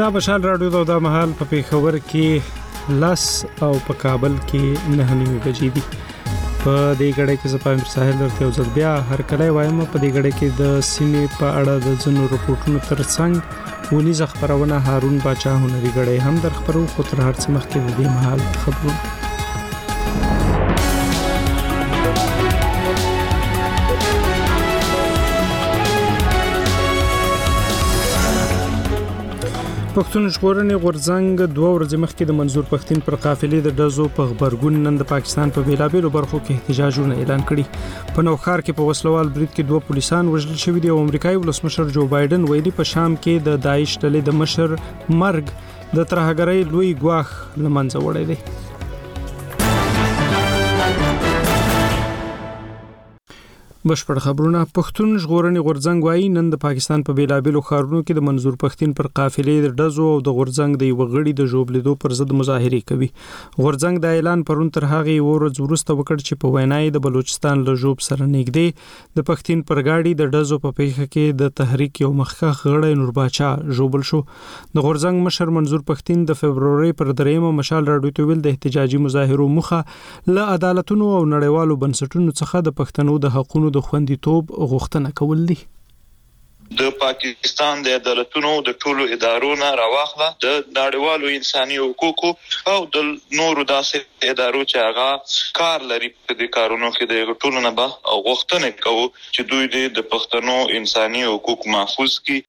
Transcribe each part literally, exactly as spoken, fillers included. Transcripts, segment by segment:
دا بشال راډیو دا مهال په پیښور کې لاس او په کابل کې نه نیمه بجې دي. په دې غړې کې زپایم ساحل درته او ځل بیا هر کله وایم په دې غړې کې د سیمې په اړه د ځنو رپورټونو ترڅنګ ونیز خبرونه هارون باچا هنري غړې هم در خبرو خو تر هر څه مخکې د دې مهال خبرونه. پښتون ژغورنې غورځنګ دوه ورځې مخکې د منظور پښتين پر قافلې د ډزو په خبرګون نن د پاکستان په بیلابېلو برخو کې احتجاجونه اعلان کړي. په نوخار کې په وسلوال برید کې دوه پولیسان وژل شوي دي او امریکایي ولسمشر جو بایدن ویلي په شام کې د داعش ډلې د مشر مرګ د ترهګرۍ لوی ګواښ لمنځه وړی دی. بشپړ خبرونه. پښتون ژغورنې غورځنګ وايي نن د پاکستان په بیلابېلو ښارونو کې د منظور پښتين پر قافلې د ډزو او د غورځنګ د وغړي د جوړلیدو پر ضد مظاهره کوي. غورځنګ د اعلان پرون تر هغه ورځ وروسته وکړ چې په وینای د بلوچستان له جوب سره نږدې د پښتين پر گاډي د ډزو په پیښه کې د تحریک یو مخکخ غړی نور باچا جوړل شو. د غورځنګ مشر منظور پښتين د فبرवरी پر دریمه مشال راډیو ته ویل د احتجاجي مظاهرو مخه له عدالتونو او نړیوالو بنسټونو څخه د پښتنو د حقوقو د خوندیتوب غوښتنه کول دي. د پاکستان د عدالتونو د ټولو ادارو نه راوخله د نړیوالو انساني حقوقو او د نورو داسې ادارو چې هغه کار لري په دې کارونو کې د ټولو نه به غوښتنه کوي چې دوی د پښتنو انساني حقوق محفوظ کړي.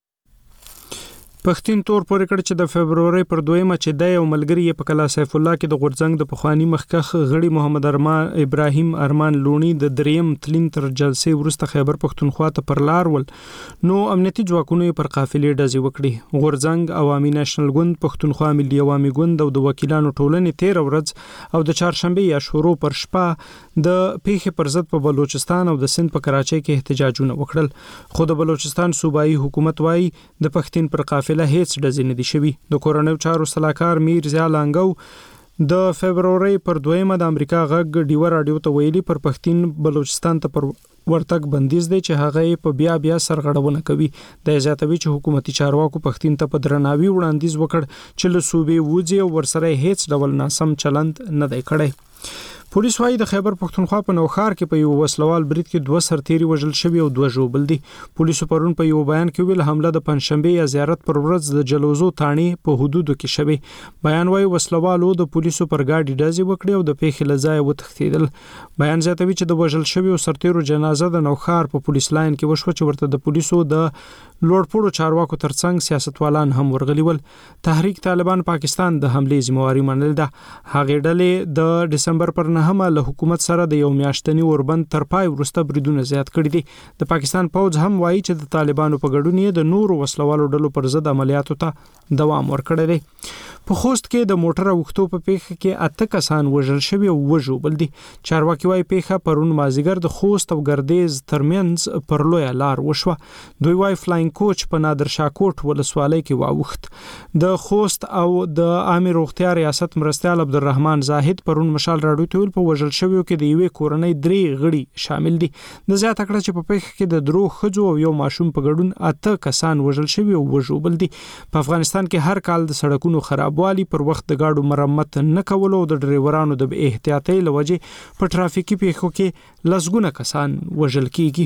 پښتين تور پورې کړ چې د فبرवरी پر دویمه چې د یو ملګری په کلا سیف الله کې د غورځنګ د پخوانی مخکخ غړي محمد ارمان ابراهیم ارمان لونی د دریم تلین تر جلسې ورسته خیبر پښتونخوا ته پر لار ول نو امنیتي ځواکونو پر قافلې ډزې وکړي. غورځنګ عوامي نېشنل ګوند پښتونخوا ملي عوامي ګوند او د وکیلانو ټولنې تیر ورځ او د چهارشنبه یا شورو پر شپه د پیښې پر ضد په بلوچستان او د سند په کراچۍ کې احتجاجونه وکړل. خو د بلوچستان صوبایي حکومت وايي د پښتين پر قافلې له هیڅ ډزې نه دي شوي. د کورنیو چارو صلاحکار میر ضیا لانګو د فبرवरी پر دویمه د امریکا غږ ډیو راډیو ته ویلي پر پښتين بلوچستان ته پر ورتګ بندیز دی چې هغه په بیا بیا سرغړونه کوي. د زیاتوي چې حکومتي چارواکو پښتين ته په درناوي وړاندیز وکړ چې له صوبې وځي او ورسره هیڅ ډول ناسم چلند نه دی کړی. پولیس وايي د خیبر پښتونخوا په نوخار کې په یو وسلوال برید کې دوه سرتیري وژل شوي او دوه ژوبل دي. پولیسو پرون په یو بیان کې ویل حمله د پنځشنبه یا زیارت پر ورځ د جلوزو تانی په حدودو کې شوی. بیان وايي وسلوالو د پولیسو پر گاډي ډزې وکړې او د پیښې لځای وتښتیدل. بیان زیاتوي چې د وژل شوي او سرتیرو جنازه د نوخار په پولیس لاین کې وشو چې ورته د پولیسو د لوړپوړو چارواکو ترڅنګ سیاستوالان هم ورغلي ول. تحریک طالبان پاکستان د حملې ذمہواری منل ده. هغه ډلې د دسمبر پر نهمه له حکومت سره د یو میاشتنی اوربند تر پای ورسته بریدونه زیات کړي دي. د پاکستان پوځ هم وایي چې د طالبانو په ګډون یې د نورو وسلوالو ډلو پر ضد عملیاتو ته دوام ورکړی دی. په خوست کې د موټر اوښتو په پیښه کې اته کسان وژل شوي او وژوبل دي. چارواکي وايي پیښه پرون مازیګر د خوست او ګردیز ترمنځ پر لوی لار وشوه. دوی وايي فلاینګ کوچ په نادر شاه کوټ ولسوالۍ کې واوښت. د خوست او د عامه روغتیا ریاست مرستیال عبدالرحمن زاهد پرون مشال راډیو ته ویل په وژل شویو کې د یوې کورنۍ درې غړي شامل دي. د زیاته کړه چې په پیښه کې د درو ښځو او یو ماشوم په ګډون اته کسان وژل شوي او وژوبل دي. په افغانستان کې هر کال د سړکونو خراب والی پر وخت د گاډو مرمت نه کول او د ډرایورانو د احتیاطي لوجې په ټرافیکي پیښو کې لسګونه کسان وژل کیږي.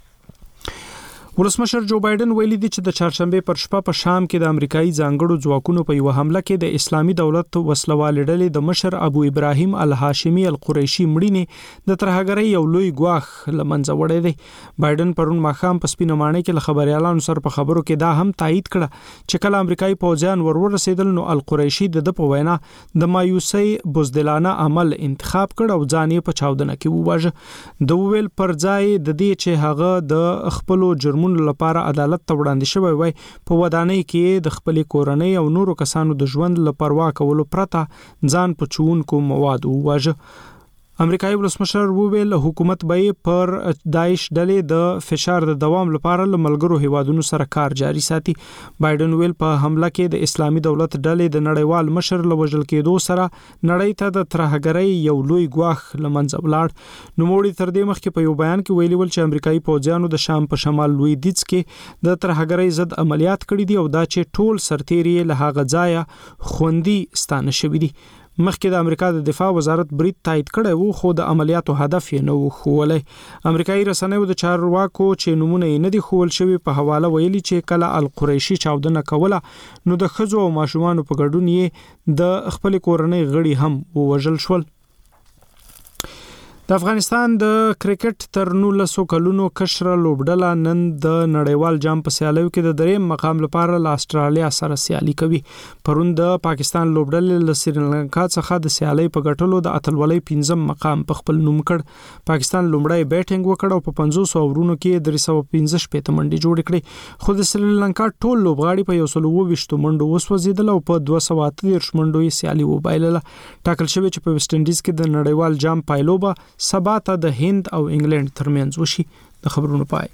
ولسمشر جو بایدن ویلي دی چې د چهارشنبه پر شپه په شام کې د امریکایي ځانګړو ځواکونو په یو حمله کې د اسلامي دولت وسلوال ډلې د مشر ابو ابراهیم الهاشمي القریشي مړینې د ترهګرۍ یو لوی ګواښ لمنځه وړی دی. بایدن پرون ماښام په سپینه ماڼۍ کې له خبريالانو سره په خبرو کې دا هم تایید کړه چې کله امریکایي پوځیان ورور رسیدل نو القریشي د په وینا د مایوسۍ بزدلانه عمل انتخاب کړ او ځان یې په چاودنه کې وواژه. د ویل پر ځای د دې چې هغه د خپل جرمونو لپاره عدالت ته وړاندې شوی وای په ودانۍ کې د خپل کورنۍ او نورو کسانو د ژوند لپاره کولو پرته ځان په چونکو مواد وواژه. امریکایي ولسمشر وویل حکومت به پر داعش ډلې د فشار د دوام لپاره له ملګرو هیوادونو سره کار جاري ساتي. بایدن ویل په حمله کې د اسلامي دولت ډلې د نړیوال مشر له وژل کېدو سره نړۍ ته د ترهګرۍ یو لوی ګواښ لمنځه ولاړ. نوموړي تر دې مخکې په یو بیان کې ویلي ول چې امریکایي پوځیانو د شام په شمال لویدیځ کې د ترهګرۍ ضد عملیات کړي دي او دا چې ټول سرتیري له هغه ځایه خوندي ستانه شوي دي. مخکې د امریکا د دفاع وزارت برید تایید کړی وو خو د عملیاتو هدف یې نه و ښوولی. امریکایي رسنیو د چارواکو چې نومونه یې نه دي ښوول شوي په حواله ویلي چې کله القریشي چاودنه کوله نو د ښځو او ماشومانو په ګډون یې د خپل کورنۍ غړي هم ووژل شول. د افغانستان د کرکټ تر نولسو کلونو کشره لوبډله نن د نړیوال جام په سیالیو کې د دریم مقام لپاره له استرالیا سره سیالي کوي. پرون د پاکستان لوبډلې له سریلانکا څخه د سیالي په ګټلو د اتلولۍ پنځم مقام په خپل نوم کړ. پاکستان لومړی بیټینګ وکړ او په پنځوس اورونو کې درې سوه پنځه شپېته منډې جوړې کړې خو د سریلانکا ټول لوبغاړي په یو سل اووه ویشت منډو وسوځېدل او په دوه سوه اته دېرش منډو یې سیالي وبایلله. ټاکل شوی چې په ویسټ انډیز کې د نړیوال جام پایلوبه سبا ته د هند او انګلند ترمنځ وشي. د خبرونو پای.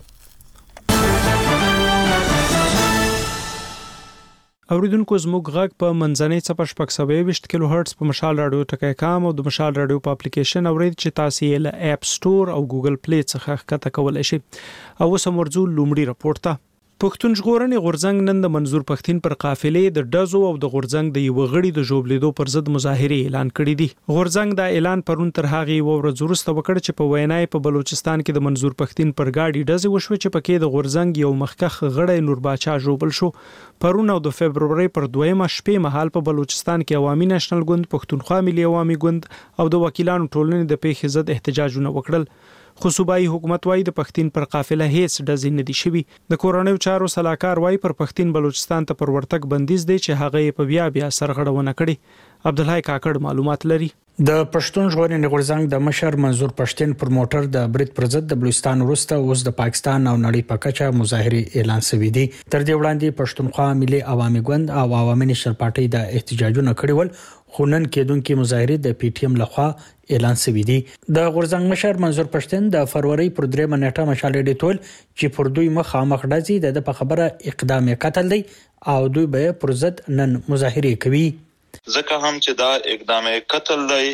اوریدونکو زموږ غږ په منځنۍ څپه شپږ سوه یوویشت کیلو هرتز په مشال رادیو ټکی کام او د مشال رادیو په اپلیکیشن اورید چې تاسو یې له اپ سٹور او ګوګل پلی څخه ښکته کولای شئ. او اوس هم ورځو لومړی راپورټ ته. پښتون ژغورنې غورځنګ نن د منظور پښتين پر قافلې د ډزو او د غورځنګ د یو غړي د ژوبلیدو پر ضد مظاهره اعلان کړی دی. غورځنګ دا اعلان پرون تر هغه ورځ وروسته وکړ چې په وینای په بلوچستان کې د منظور پښتين پر گاډي ډزې وشو چې پکې د غورځنګ یو مخکخ غړی نور باچا ژوبل شو. پرون او د فبرवरी پر دویمه شپې مهال په بلوچستان کې عوامي نېشنل ګوند، پښتونخوا ملي عوامي ګوند او د وکیلانو ټولنې د پیښې ضد احتجاجونه وکړل. خو صوبایي حکومت وايي د پښتين پر قافله هیڅ ډزې نه دي شوي. د کورونیو چارو صلاحکار وايي پر پښتين بلوچستان ته پر ورتګ بندیز دی چې هغه په بیا بیا سرغړونه کړي. عبدالحی کاکړ معلومات لري. د پښتون ژغورنې غورځنګ د مشر منظور پښتين پر موټر د برید پر ضد د بلوچستان وروسته اوس د پاکستان او نړۍ په کچه مظاهره اعلان شوې دي. تر دې وړاندې پښتونخوا ملي عوامي ګوند او عوامي نېشنل پارټي د احتجاجونه کړي ول خو نن کېدونکې مظاهره د پی ټی ایم لخوا اعلان شوې دي. د غورځنګ مشر منظور پښتين د فروری پر درېمه نیټه مشالې ډیټول چې پر دوی مخامخ ډزې د په خبره اقدام قتل دی او دوی به پر ضد نن مظاهره کوي. ځکه هم چې دا اقدام قتل دی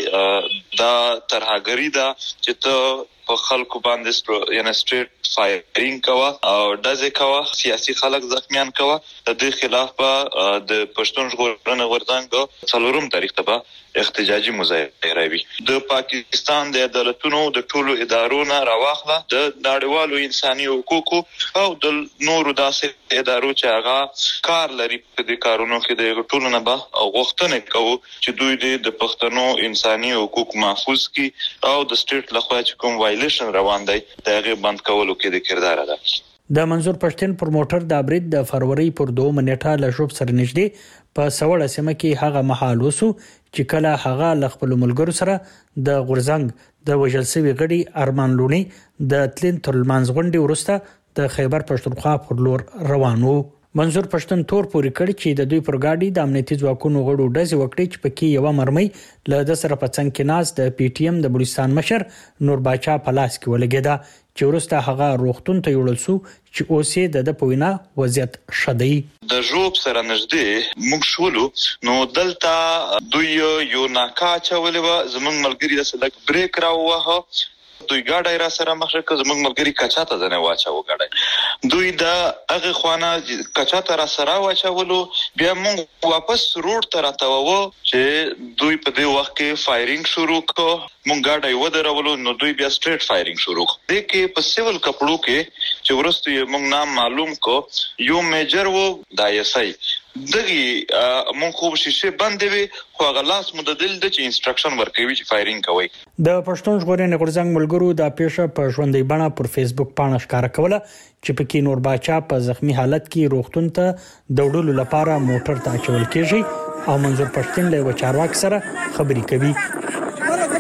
دا ترهګری دا چې ته په خلکو باندې یعنی سټریټ فایرینګ کوا او دځه کوا سیاسي خلک زخمیان کوا. د دې خلاف په د پښتون ژغورنې غورځنګ څلورم تاریخ ته احتجاجي مظاهره وی. د پاکستان د عدالتونو د ټولو ادارو نه راوخله د نړیوالو انساني حقوقو او د نورو داسې ادارو چې هغه کار لري په دې کارونو کې د ټولو نه به غوښتنه کوي چې دوی د پښتنو انساني حقوق محفوظ کړي او د سټیټ لخوا چې کوم وایلیشن روان دی دا غي بند کولو کې د کردار ادا. د منظور پښتين پر موټر د برید د فروری پر دوه نیټه له شوب سره نږدې په سوړه سیمه کې هغه محل وسو چې کله هغه ل خپل ملګرو سره د غورځنګ د وژل شوی غړي ارمان لونی د تلین تر منځغونډي ورسته د خیبر پښتونخوا پر لور روان وو. منظور پښتون تور پوري کړ چې د دوی پر گاډي د امنیتي ځواکونو غړو ډزې وکړي چې پکې یو مرمۍ له د سره په څنګ کې ناز د پی ټی ایم د بلوچستان مشر نور باچا په لاس کې ولګیدا چې ورسته هغه روغتون ته یوړل شو چې اوسې د د پوینا وضعیت شدی. د جوب سره نږدې موږ شولو نو دلته دوی یو ناکا چولې و زمونږ ملګری د سلک بریک راووه دوی ګاډي را سره مخ شو زمونږ ملګری کچاته ځنه واچاو ګاډي دوی د هغه خوانه کچاته را سره واچولو بیا موږ واپس روډ ته راتاوو چې دوی په دې وخت کې فایرینګ شروع کړ. موږ ګاډي ودرولو نو دوی بیا سټریټ فایرینګ شروع کړ. د کې په سیول کپړو کې چې ورسته یې موږ نام معلوم کو یو میجر وو دایسای دغه مونږ خو شیشه باندې وي خو غلاس مددل د چې انستراکشن ورکوي چې فایرینګ کوي. د پښتون ژغورنې غورځنګ ملګرو د پیښه په ژوندۍ بڼه پر فیسبوک پاڼه ښکاره کوله چې پکې نور باچا په زخمی حالت کې روغتون ته د وړلو لپاره موټر ته اچول کېږي او منظور پښتين له وچارواک سره خبرې کوي.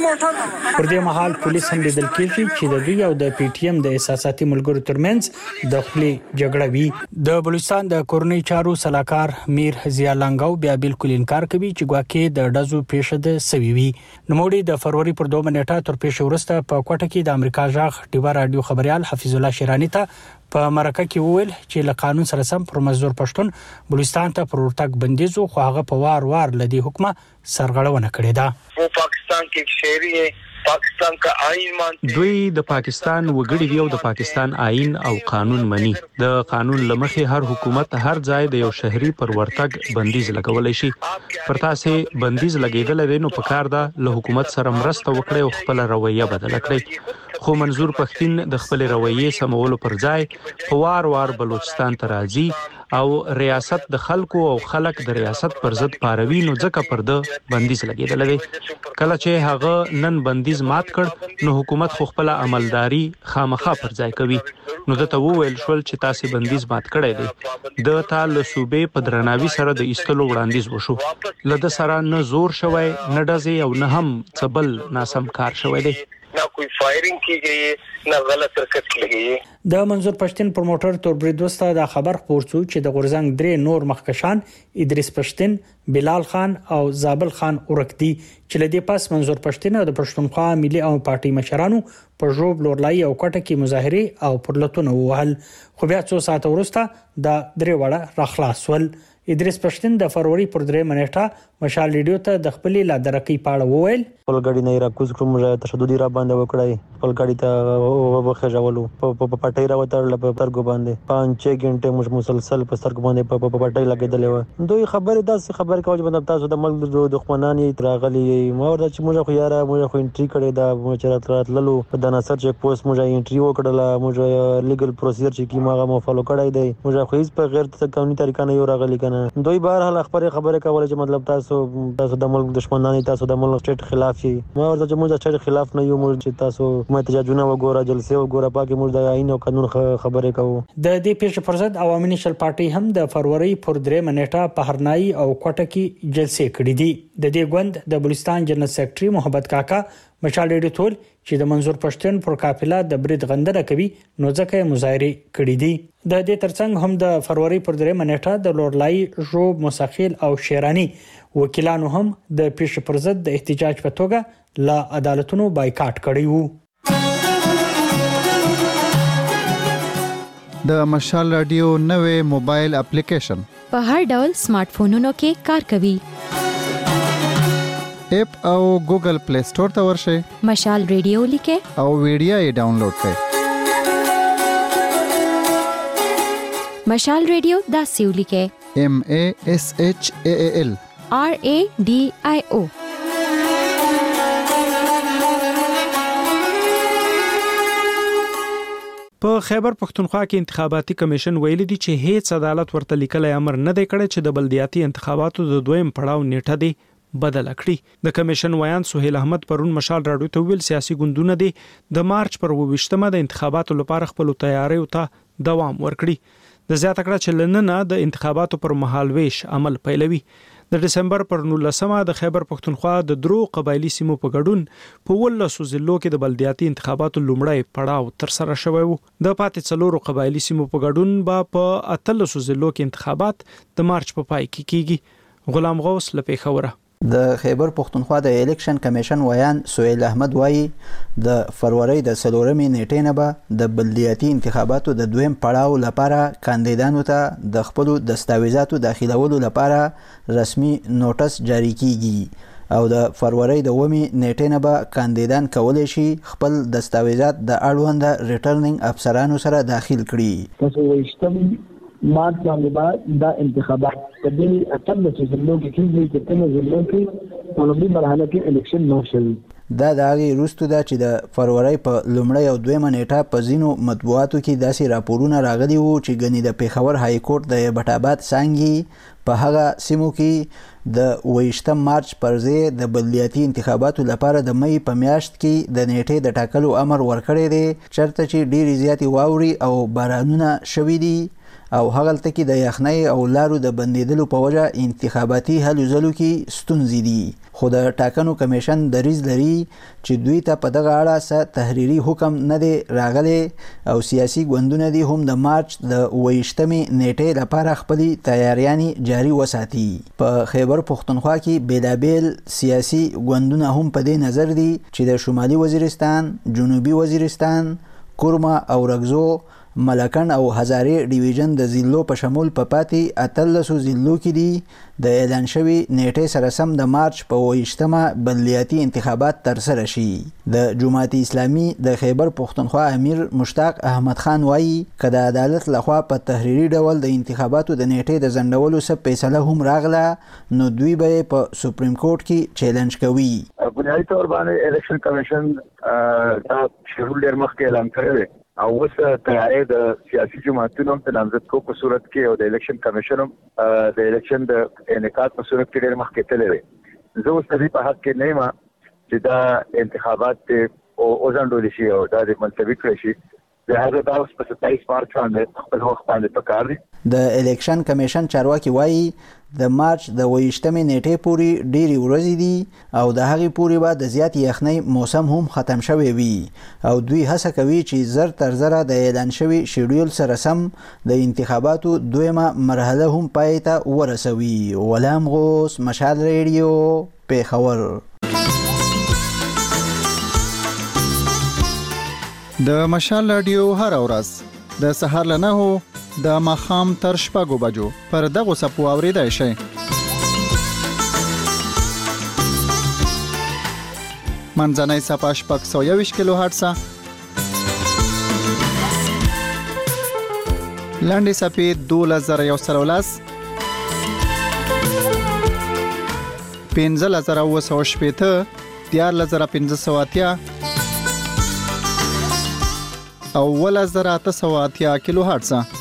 پر دې مهال پولیس هم لیدل کېږي چې د دوی او د پی ټی ایم د احساساتي ملګرو ترمنځ د خپل جګړه وي. د بلوچستان د کورنۍ چارو سلاکار میر ضیا لنګاو بیا بالکل انکار کوي چې ګواکې د ډزو پیښه د سوي وي. نوموړي د فروری پر دوه نیټه تر پیښه ورسته په کوټه کې د امریکا ژغ ډیوا رادیو خبريال حفیظ الله شیرانی ته په مرکه کې وویل چې له قانون سره سم پر مزدور پښتون بلوچستان ته پر ورتګ بندیزو خو هغه په وار وار لدی حکومت سرغړونه کړې ده. वो पाकिस्तान के एक शहरी है, पाकिस्तान का आईन मानते हैं. دوی د پاکستان وګړي دی او د پاکستان آئین او قانون مني. د قانون لمخې هر حکومت هر ځای د یو شهري پر ورتګ بندیز لګولای شي. پر تاسو بندیز لګیدل دی نو پکار ده له حکومت سره مرسته وکړي او خپل رویه بدل کړي. خو منظور پښتين د خپل رویه سمولو پر ځای په وار وار بلوچستان ته راځي او ریاست د خلکو او خلک د ریاست پر ضد پاروي نو ځکه پر د بندیز لګیدل دی. کله چې هغه نن بندیز مات کړ نو حکومت خو خپل عملداري خامخا پر ځای کوي. نو د ته وویل شول چې تاسو بندیز مات کړی دی. د تال صوبې په درناوي سره د ایستلو وړاندیز وشو. لده سره نه زور شوی نه ډزې او نه هم څبل ناسم کار شوی دی. ना कोई फायरिंग की गई है, ना गलत हरकत की गई है. د منظور پښتين پروموټر تور برید وسته د خبر خبر شو چې د غورزنګ درې نور مخکشان ادریس پښتين، بلال خان او زابل خان ورکدي چې لدی پاس منظور پښتين او د پښتونخوا ملي او پارټي مشرانو په جوب لورلای او کوټه کې مظاهره او پرلتون وهل. خو بیا څو ساعت وروسته د درې وړه راخلاص ول. ادریس پښتين د فروری پر درې منېټه مشال ریډیو ته د خپل لا درقي پاړه وویل خپل غاډي نه راکوز کړم مجا تشدد را باندې وکړای. خپل غاډي ته وبخښولو په پټای را وترل په ترګو باندې پانچ غنټه مش مسلسل په سترګو باندې په پټای لګیدل و. دوی خبره داسې خبر کوي چې تاسو د ملک د دښمنانی تراغلي مور چې موږ خو یاره موږ خو انټری کړی دا مچرات راتللو په دناصر چک پوسټ موږ انټری وکړله. موږ لیګل پروسیجر چې کی ماغه مو فالو کړای دی. موږ خو هیڅ په غیر قانوني طریقه نه یو راغلی کنه. دوی بهر حال خبره خبره کوله چې مطلب تاسو تاسو د ملک دښمنانی تاسو د ملک سټیټ خلاف یې. ما ورته چې موږ سټیټ خلاف نه یو موږ چې تاسو احتجاجونه وګوره جلسه وګوره پاکي موږ د آئین او قانون خبره کوو. د دې پیښې پر ضد عوامي نېشنل پارټي هم د فروری پر درې منېټه په هرنای او کوټه کې جلسې کړې دي. د دې غوند د بلوچستان جنرال سیکریټري محمد کاکا مشال ډېر ټول چې د منظور پښتون پر قافله د برید غندنه کوي نو ځکه مظاهره کړې دي. د دې ترڅنګ هم د فروری پر درې منېټه د لورلای جوب مسخیل او شیرانی وکیلانو هم د پیښې پر ضد د احتجاج په توګه لا عدالتونو بایکاټ کړی وو. د مشال رادیو نوې موبایل اپلیکیشن په هر ډول سمارټ فونونو کې کار کوي. اپ او ګوګل پلی سٹور ته ورشئ. مشال ریډیو لیکه او ویډیو یې ډاونلوډ کړئ. مشال ریډیو دا سیو لیکه M A S H A A L R A D I O. په خیبر پښتونخوا کې انتخاباتي کمیشن ویلي دی چې هیڅ عدالت ورته لیکلای امر نه دی کړی چې د بلدیاتي انتخاباتو د دویم پړاو نیټه دی بدل کړي. د کمیشن ویان سہیل احمد پرون مشال راډیو ته ویل سیاسي ګوندونه دي د مارچ پر ویشتمه د انتخاباتو لپاره خپل تیاری او ته دوام ورکړي. د زیاته کړه چې لننه د انتخاباتو پر مهال ویش عمل پیلوي. د دسمبر پر نولسمه د خیبر پښتونخوا د درو قبایلی سیمو په ګډون په ولسو ضلعو کې د بلدیاتي انتخاباتو لومړی پړاو تر سره شوی وو. د پاتې څلورو قبایلی سیمو په ګډون به په اتلسو ضلعو کې انتخابات د مارچ په پای کې کیږي. غلام غوث له پیښوره. د خیبر پښتونخوا د الیکشن کمیشن ویان سہیل احمد وایي د فروری د څلورمې نیټې نه به د بلدیاتي انتخاباتو د دویم پړاو لپاره کاندیدانو ته د خپل دستاویزاتو داخلولو لپاره رسمي نوټس جاری کیږي او د فروری د اوومې نیټې نه به کاندیدان کولی شي خپل دستاویزات د اړوند ریټرنینګ افسرانو سره داخل کړي. مارچ باندې بعد دا انتخابات د دې اتل چې زموږ کې کېږي چې تنه زموږ کې په لومړي مرحله کې الیکشن نه شوي. دا د هغې وروسته ده چې د فروری په لومړۍ او دویمه نیټه په ځینو مطبوعاتو کې داسې راپورونه راغلي وو چې ګنې د پیښور های کورټ د ایبټ څانګې په هغه سیمو کې د اوویشتم مارچ پر ځای د بلدیاتي انتخاباتو لپاره د مۍ په میاشت کې د نیټې د ټاکلو امر ورکړی دی چېرته چې ډېرې زیاتې واورې او بارانونه شوي دي او هغلته کې د یخنۍ او لارو د بندیدلو په وجه انتخاباتي هلو ځلو کې ستونزې دي، خو د ټاکنو کمیشن دریځ لري چې دوی ته په دغه اړه څه تحریري حکم نه دی راغلی او سیاسي ګوندونه دي هم د مارچ د اوویشتمې نیټې لپاره خپلې تیاریانې جاري وساتي. په خیبر پښتونخوا کې بیلابیل سیاسي ګوندونه هم په دې نظر دي چې د شمالي وزیرستان، جنوبي وزیرستان، کورما او رګزو، ملکن او هزارې ډیویژن د ضلعو په شمول په پاتې اتلسو ضلعو کې دي د اعلان شوي نیټې سره سم د مارچ په اوویشتمه بلدیاتي انتخابات ترسره شي. د جماعت اسلامي د خیبر پښتونخوا امیر مشتاق احمد خان وایي که د عدالت لخوا په تحریري ډول د انتخاباتو د نیټې د ځنډولو څه فیصله هم راغله نو دوی به په سپریم کورټ کې چیلنج کوي. بنیادي طور باندې الیکشن کمیشن دا شیډول ډیر مخکې اعلان کړی او اوس تیاری د سیاسي جماعتونو د نامزد کو په صورت کې او د الیکشن کمیشن د الیکشن د انعقاد په صورت کې ډېر مخکې تللی دی. زه اوس د دې په حق کې نه یم چې دا انتخابات او وځنډول شي او دا د ملتوي کړی شي. د هغه دا اوس په ستایس مارچ باندې خپل وخت باندې پکار دي. د الیکشن کمیشن چارواکي وایي د مارچ د اوویشتمې نیټې پورې ډېرې ورځې دي او د هغې پورې به د زیات یخنۍ موسم هم ختم شوی وي او دوی هڅه کوي چې زر تر زره د اعلان شوي شیډول سره سم د انتخاباتو دویمه مرحله هم پای ته ورسوي. غلام غوث، مشال ریډیو، پیښور. د مشال رادیو هر ورځ د سهار له نهو د ماښام تر شپږو بجو پر دغو څپو اورېدای شئ. منځنۍ څپه شپږ سوه یوویشت کیلو هرټزه، لنډې څپې دولس زره یو سل او لس، پنځلس زره اووه سوه شپېته، دیارلس زره پنځه سوه اتیا او اوولس زره اته سوه اتیا کیلو هرټزه.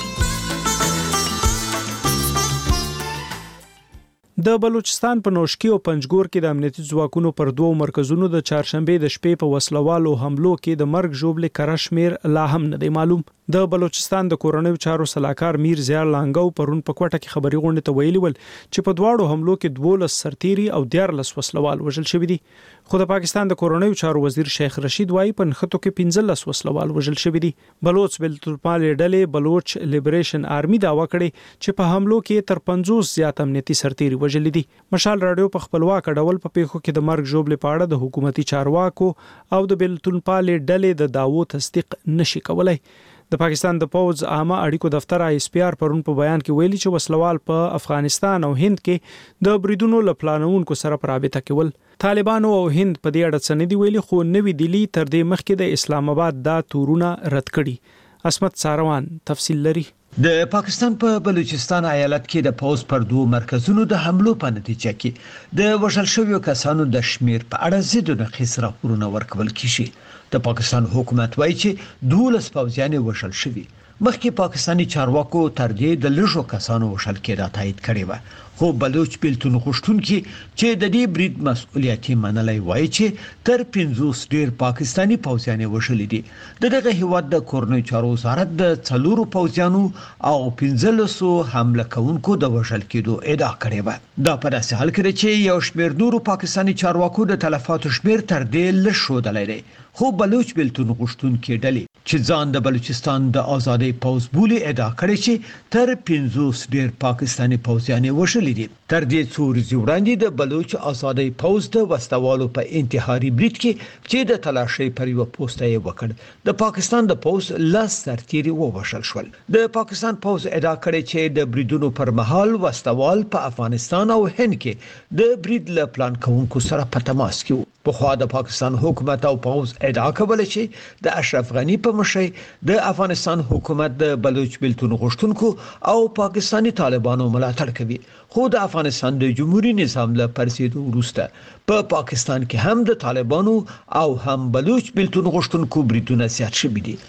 د بلوچستان په نوشکی او پنجګور کې د امنیتي ځواکونو پر دوو مرکزونو د چهارشنبه د شپې په وسلوالو حملو کې د مرګ ژوبلې کره شمیر لا هم نه دی معلوم. د بلوچستان د کورنیو چارو سلاکار میر زیار لانګو پرون په کوټه کې خبري غونډه ته ویلي ول چې په دواړو حملو کې دولس سرتيري او دیارلس وسلوال وژل شوی دي. خو د پاکستان د کورنیو چارو وزیر شیخ رشید وایي په نښتو کې پنځلس وسلوال وژل شوی دي. بلوچ بلتلپال ډلې بلوچ لیبریشن آرمي داوا کړې چې په حملو کې تر پنځوس زیات امنیتي سرتيري وژل دي. مشال رادیو په خپلواک ډول په پیښو کې د مرګ ژوبلې په اړه د حکومتي چارواکو او د بلتلپال ډلې د داوو تصدیق نشي کولای. د پاکستان د پوز عامه اړیکو دفتر آی اس پی آر پرون په بیان کې ویلي چې وسلوال په افغانستان او هند کې د بریدونو لپلانونکو سره په رابطه کې ول. طالبانو او هند په دې اړه څه نه دی ویلي خو نوې دلی تر دې مخکې د اسلام آباد دا تورونه رد کړي. اسمت ساروان تفصیل لري. د پاکستان په بلوچستان ایالت کې د پوز پر دوه مرکزونو د حملو په نتیجه کې د وژل شویو کسانو د شمیر په اړه زیاتونه خسره راپورونه ورکول کیږي. د پاکستان حکومت وایي چې دولس پوځیان وژل شوي. مخکې پاکستانی چارواکو تر دې د لږو کسانو وژل کېدا تایید کړی و. خو بلوچ بیلتون غوښتونکي چې د دې برید مسؤلیت منلای وایي چې تر پنځوس ډیر پاکستانی پوځیان وژل دي. دغه هیواد د کورنیو چارو وزارت د څلورو پوځیانو او پنځلسو حمله کوونکو د وژل کېدو ادعا کړې و. دا په داسې حال کې چې یو شمېر نورو پاکستانی چارواکو د تلفاتو شمېر تر دې لږ ښودلی دی. خو بلوچ بیلتون غوښتونکي ډلې چې ځان د بلوچستان د آزادۍ پوځ بولي ادعا کړې چې تر پنځوس ډیر پاکستانی پوځیان وژل دي. تر دې څو ورځې وړاندې د بلوچ آزادۍ پوځ د وسوالو په انتحاري برید کې چې د تلاشۍ پر یو پوسټ یې وکړ د پاکستان د پوځ لاس سرتیري ووژل شول. د پاکستان پوځ ادعا کړې چې د بریدونو پر مهال وسوال په افغانستان او هند کې د برید له پلان کوونکو سره په تماس کې وو. په خوا د پاکستان حکومت او پوځ ادعا کوله چې د اشرف غنی په مشرۍ د افغانستان حکومت د بلوچ بیلتون غوښتونکو او پاکستانی طالبانو ملاتړ کوي. خو د افغانستان د جمهوریت نظام له پرسیدو وروسته په پا پاکستان کې هم د طالبانو او هم بلوچ بیلتون غوښتونکو بریدونه زیات شوي دي.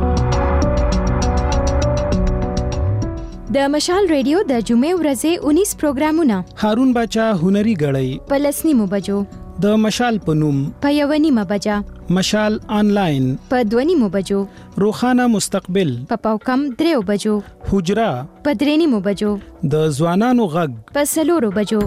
د مشال ریډیو د جمعې ورځې اونیس پروګرامونه هارون باچا هنري غړی په لسنیمو بجو د مشال په نوم په یو نیمه بجه مشال آنلاین په دوه نیمو بجو روخانه مستقبل په پاوکم دریو بجو حجرا په درې نیمو بجو د ځوانانو غږ په څلورو بجو.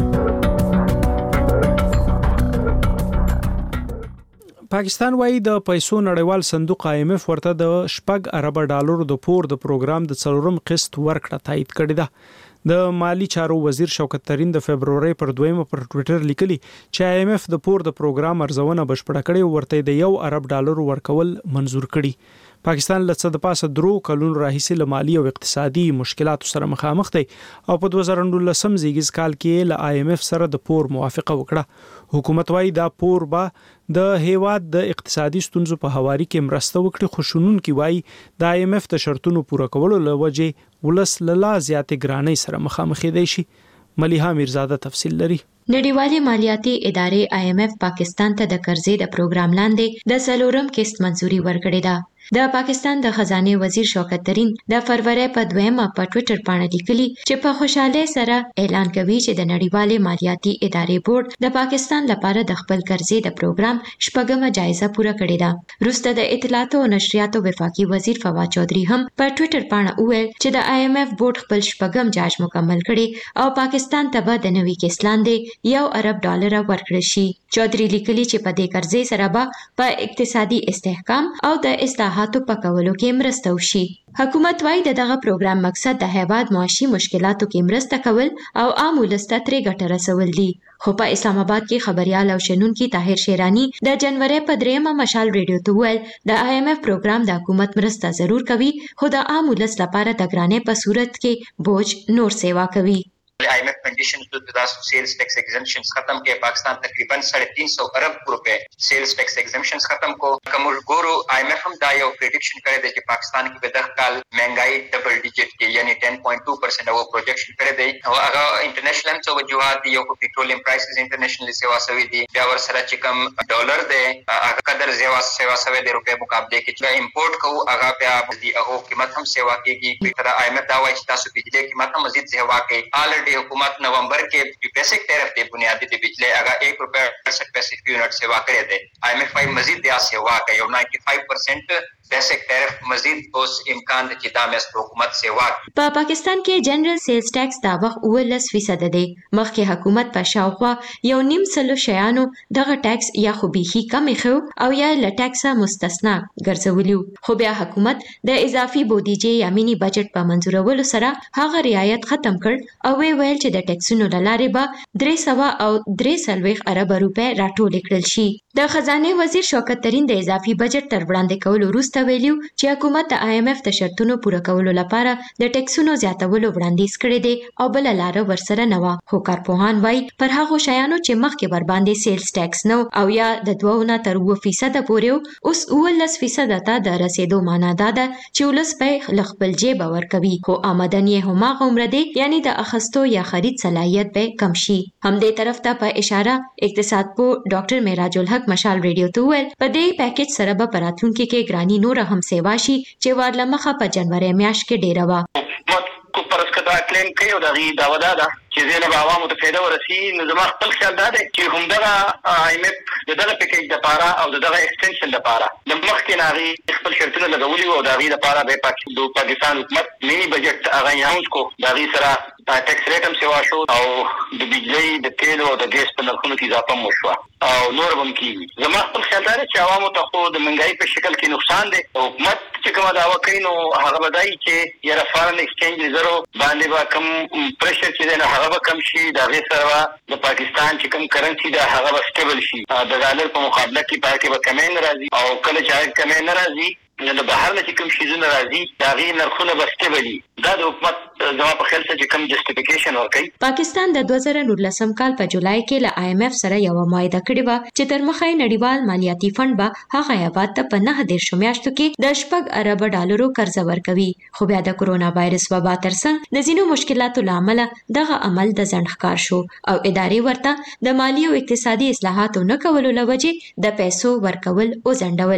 پاکستان وايي د پیسو نړیوال صندوق آی ایم ایف ورته د شپږ ارب ډالرو د پور د پروګرام د څلورم قسط ورکړه تایید کړې ده. د مالی چارو وزیر شوکت ترين د فبرवरी پر دویمه پر ټوئیټر لیکلي چې آی ایم ایف د پور د پروګرام ارزونه بشپړه کړې ورته د یو ارب ډالر ورکول منزور کړي. پاکستان لڅ د پاسه درو کلونو راهیسې له مالی او اقتصادي مشکلاتو سره مخامخ دی او په دوه زره نولسم زیږیز کال کې له آی ایم ایف سره د پور موافقه وکړه. حکومت وايي دا پور به د هیواد د اقتصادي ستونزو په حواري کې مرسته وکړي. خوشونون کې وايي د آی ایم ایف د شرطونو پوره کولو لوجه ولس لا زیاتې ګرانۍ سره مخامخ دی شي. ملیحه میرزاده تفصیل لري. نړیوالې مالیاتي ادارې آی ایم ایف پاکستان ته د قرضې د پروګرام لاندې د څلورم قسط منزوري ورکړې ده. د پاکستان د خزانه وزیر شوکت ترين د فروری په دویمه په ټوئیټر باندې لیکلي چې په خوشاله سره اعلان کوي چې د نړیوالې مالیاتي ادارې بورډ د پاکستان لپاره د خپل قرضې د پروګرام شپږمه جایزه پوره کړې ده. وروسته د اطلاعات او نشریاتو وفاقي وزیر فواد چودھری هم په ټوئیټر باندې وویل چې د آی ایم ایف بورډ خپل شپږم جاج مکمل کړي او پاکستان ته به د نوي قسط لاندې یو ارب ډالر ورکړل شي. چودھری لیکلي چې په دې قرضې سره به په اقتصادي استحکام او د اصلاحاتو په کولو کې مرسته وشي. حکومت وايي دغه پروګرام مقصد د هیواد معاشي مشکلاتو کې مرسته کول او عام ولس ته ترې ګټه رسول دي. خو په اسلام آباد کې خبريال او شنونکي طاهر شیرانی د جنوري په دریمه مشال ریډیو ته ویل د آی ایم ایف پروګرام د حکومت مرسته ضرور کوي خو د عام ولس لپاره د ګرانۍ په صورت کې بوج نور سیوا کوي. آئی ایم ایف کنڈیشن تو سیلز ٹیکس ایگزمپشنز ختم کے پاکستان تقریباً ساڑھے تین سو ارب روپے سیلز ٹیکس ایگزمپشنز ختم کو کمر گورو آئی ایم ایف ہم دا یو پریڈکشن کرے دے کہ پاکستان کی بدخ کال مہنگائی ڈبل ڈیجٹ کی یعنی ٹین پوائنٹ ٹو پرسینٹ وہ پروجیکشن کرے دے اگر انٹرنیشنل تو وجوہات دی یو پیٹرولیم پرائسز انٹرنیشنلی سیوا سوی دی بیاور سرا چکم ڈالر دے اگر قدر سیوا سیوا سوی دے روپے مقابلے کی جو امپورٹ کو اگر بیا دی اگو قیمت ہم سیوا کی گی طرح آئی ایم ایف دعوی چتا سو بجلی قیمت ہم مزید سیوا کے آلریڈی حکومت نومبر کے بیسک ٹیرف دے بنیادی دے بجلی اگر ایک روپے اڑسٹھ پیسے فی یونٹ سیوا کرے دے آئی ایم ایف آئی مزید دیا سیوا کا یو نائنٹی فائیو پرسینٹ بیسک ٹیرف مزید اس امکان د چې دا مست حکومت سیوا په پاکستان کې جنرال سیلز ټیکس دا وخت اولس فیصد دی. مخکې حکومت په شاوخوا یو نیم سلو شیانو دغه ټیکس یا خو بیخي کمې خو او یا له ټیکسه مستثنا ګرځولیو خو بیا حکومت د اضافي بودیجې یا مینی بجټ په منزورولو سره هغه رعایت ختم کړ او وی ویل چې د ټیکسونو لارې به درې سوه او درې څلوېښت ارب روپۍ راټولې کړل شي. د خزانه وزیر شوکت ترين د اضافي بجټ تر وړاندې کولو وروسته ویلو چې حکومت د آی ایم ایف د شرطونو پوره کولو لپاره د ټیکسونو زیاتولو وړاندیز کړی دی او بل لار ورسره نه و. خو کارپوهان وایي پر هغه شیانو چې مخکې ور باندې سیلز ټیکس نو او یا د دوه نه تر اووه فیصد پورې اوس اولس فیصد ته د رسیدو معنا ده چې ولس په خپل جیب ورکوي خو آمدنی هم هغه عمر دی یعنی د اخستو یا خرید صلاحیت به کم شي. هم دې طرف ته په اشاره اقتصاد پو ډاکټر معراج الحق مشال ریډیو ته ویل په دې پیکیج سره به پراتونکو کې ګرانی نور هم سیوا شي چې ورله مخه په جنوري میاشت کې ډیره و. کو پرسکتا کلیم کوي او دغه داوا ده چې زه له عوامو ته فایده ورسي نو زما خپل خیال ده چې هم دغه آی ایم ایف دغه پیکیج د پاره او دغه ایکستنشن د پاره د مخکې ناغي خپل شرطونه لګولي او دغه د پاره به پاکستان حکومت مینی بجټ هغه یانس کو دغه سره ټیکس ریټ هم سیوا شو او د بجلی د تیل او د ګیس په نرخونو کې اضافه مو شو او نور هم کیږي. زما خپل خیال ده چې عوامو ته خو د منګای په شکل کې نقصان دی. حکومت چې کومه دعوا کوي نو هغه بدای چې یاره فارن ایکسچینج ریزرو باندې به کم پریشر چې دی هغه به کم شي د هغې سره د پاکستان چې کوم کرنسي ده هغه به سټیبل شي د ډالر په مقابله کې پای کې به کمی نه راځي او کله چې هغه کمی نه راځي نو د بهر نه چې کوم شیزونه راځي د هغې نرخونه به سټیبل وي. دا د حکومت زما په خیال سره چې کوم جسټیفیکیشن ورکوي. پاکستان د دوه زره نولسم کال په جولای کې له آی ایم ایف سره یوه معاهده کړې وه چې تر مخه یې نړیوال مالیاتي فنډ به هغه هیواد ته په نهه دېرشو میاشتو کې د شپږ اربه ډالرو قرضه ورکوي. خو بیا د کرونا وایرس وبا ترڅنګ د ځینو مشکلاتو له امله دغه عمل د ځنډ ښکار شو او ادارې ورته د مالي او اقتصادي اصلاحاتو نه کولو له وجې د پیسو ورکول وځنډول.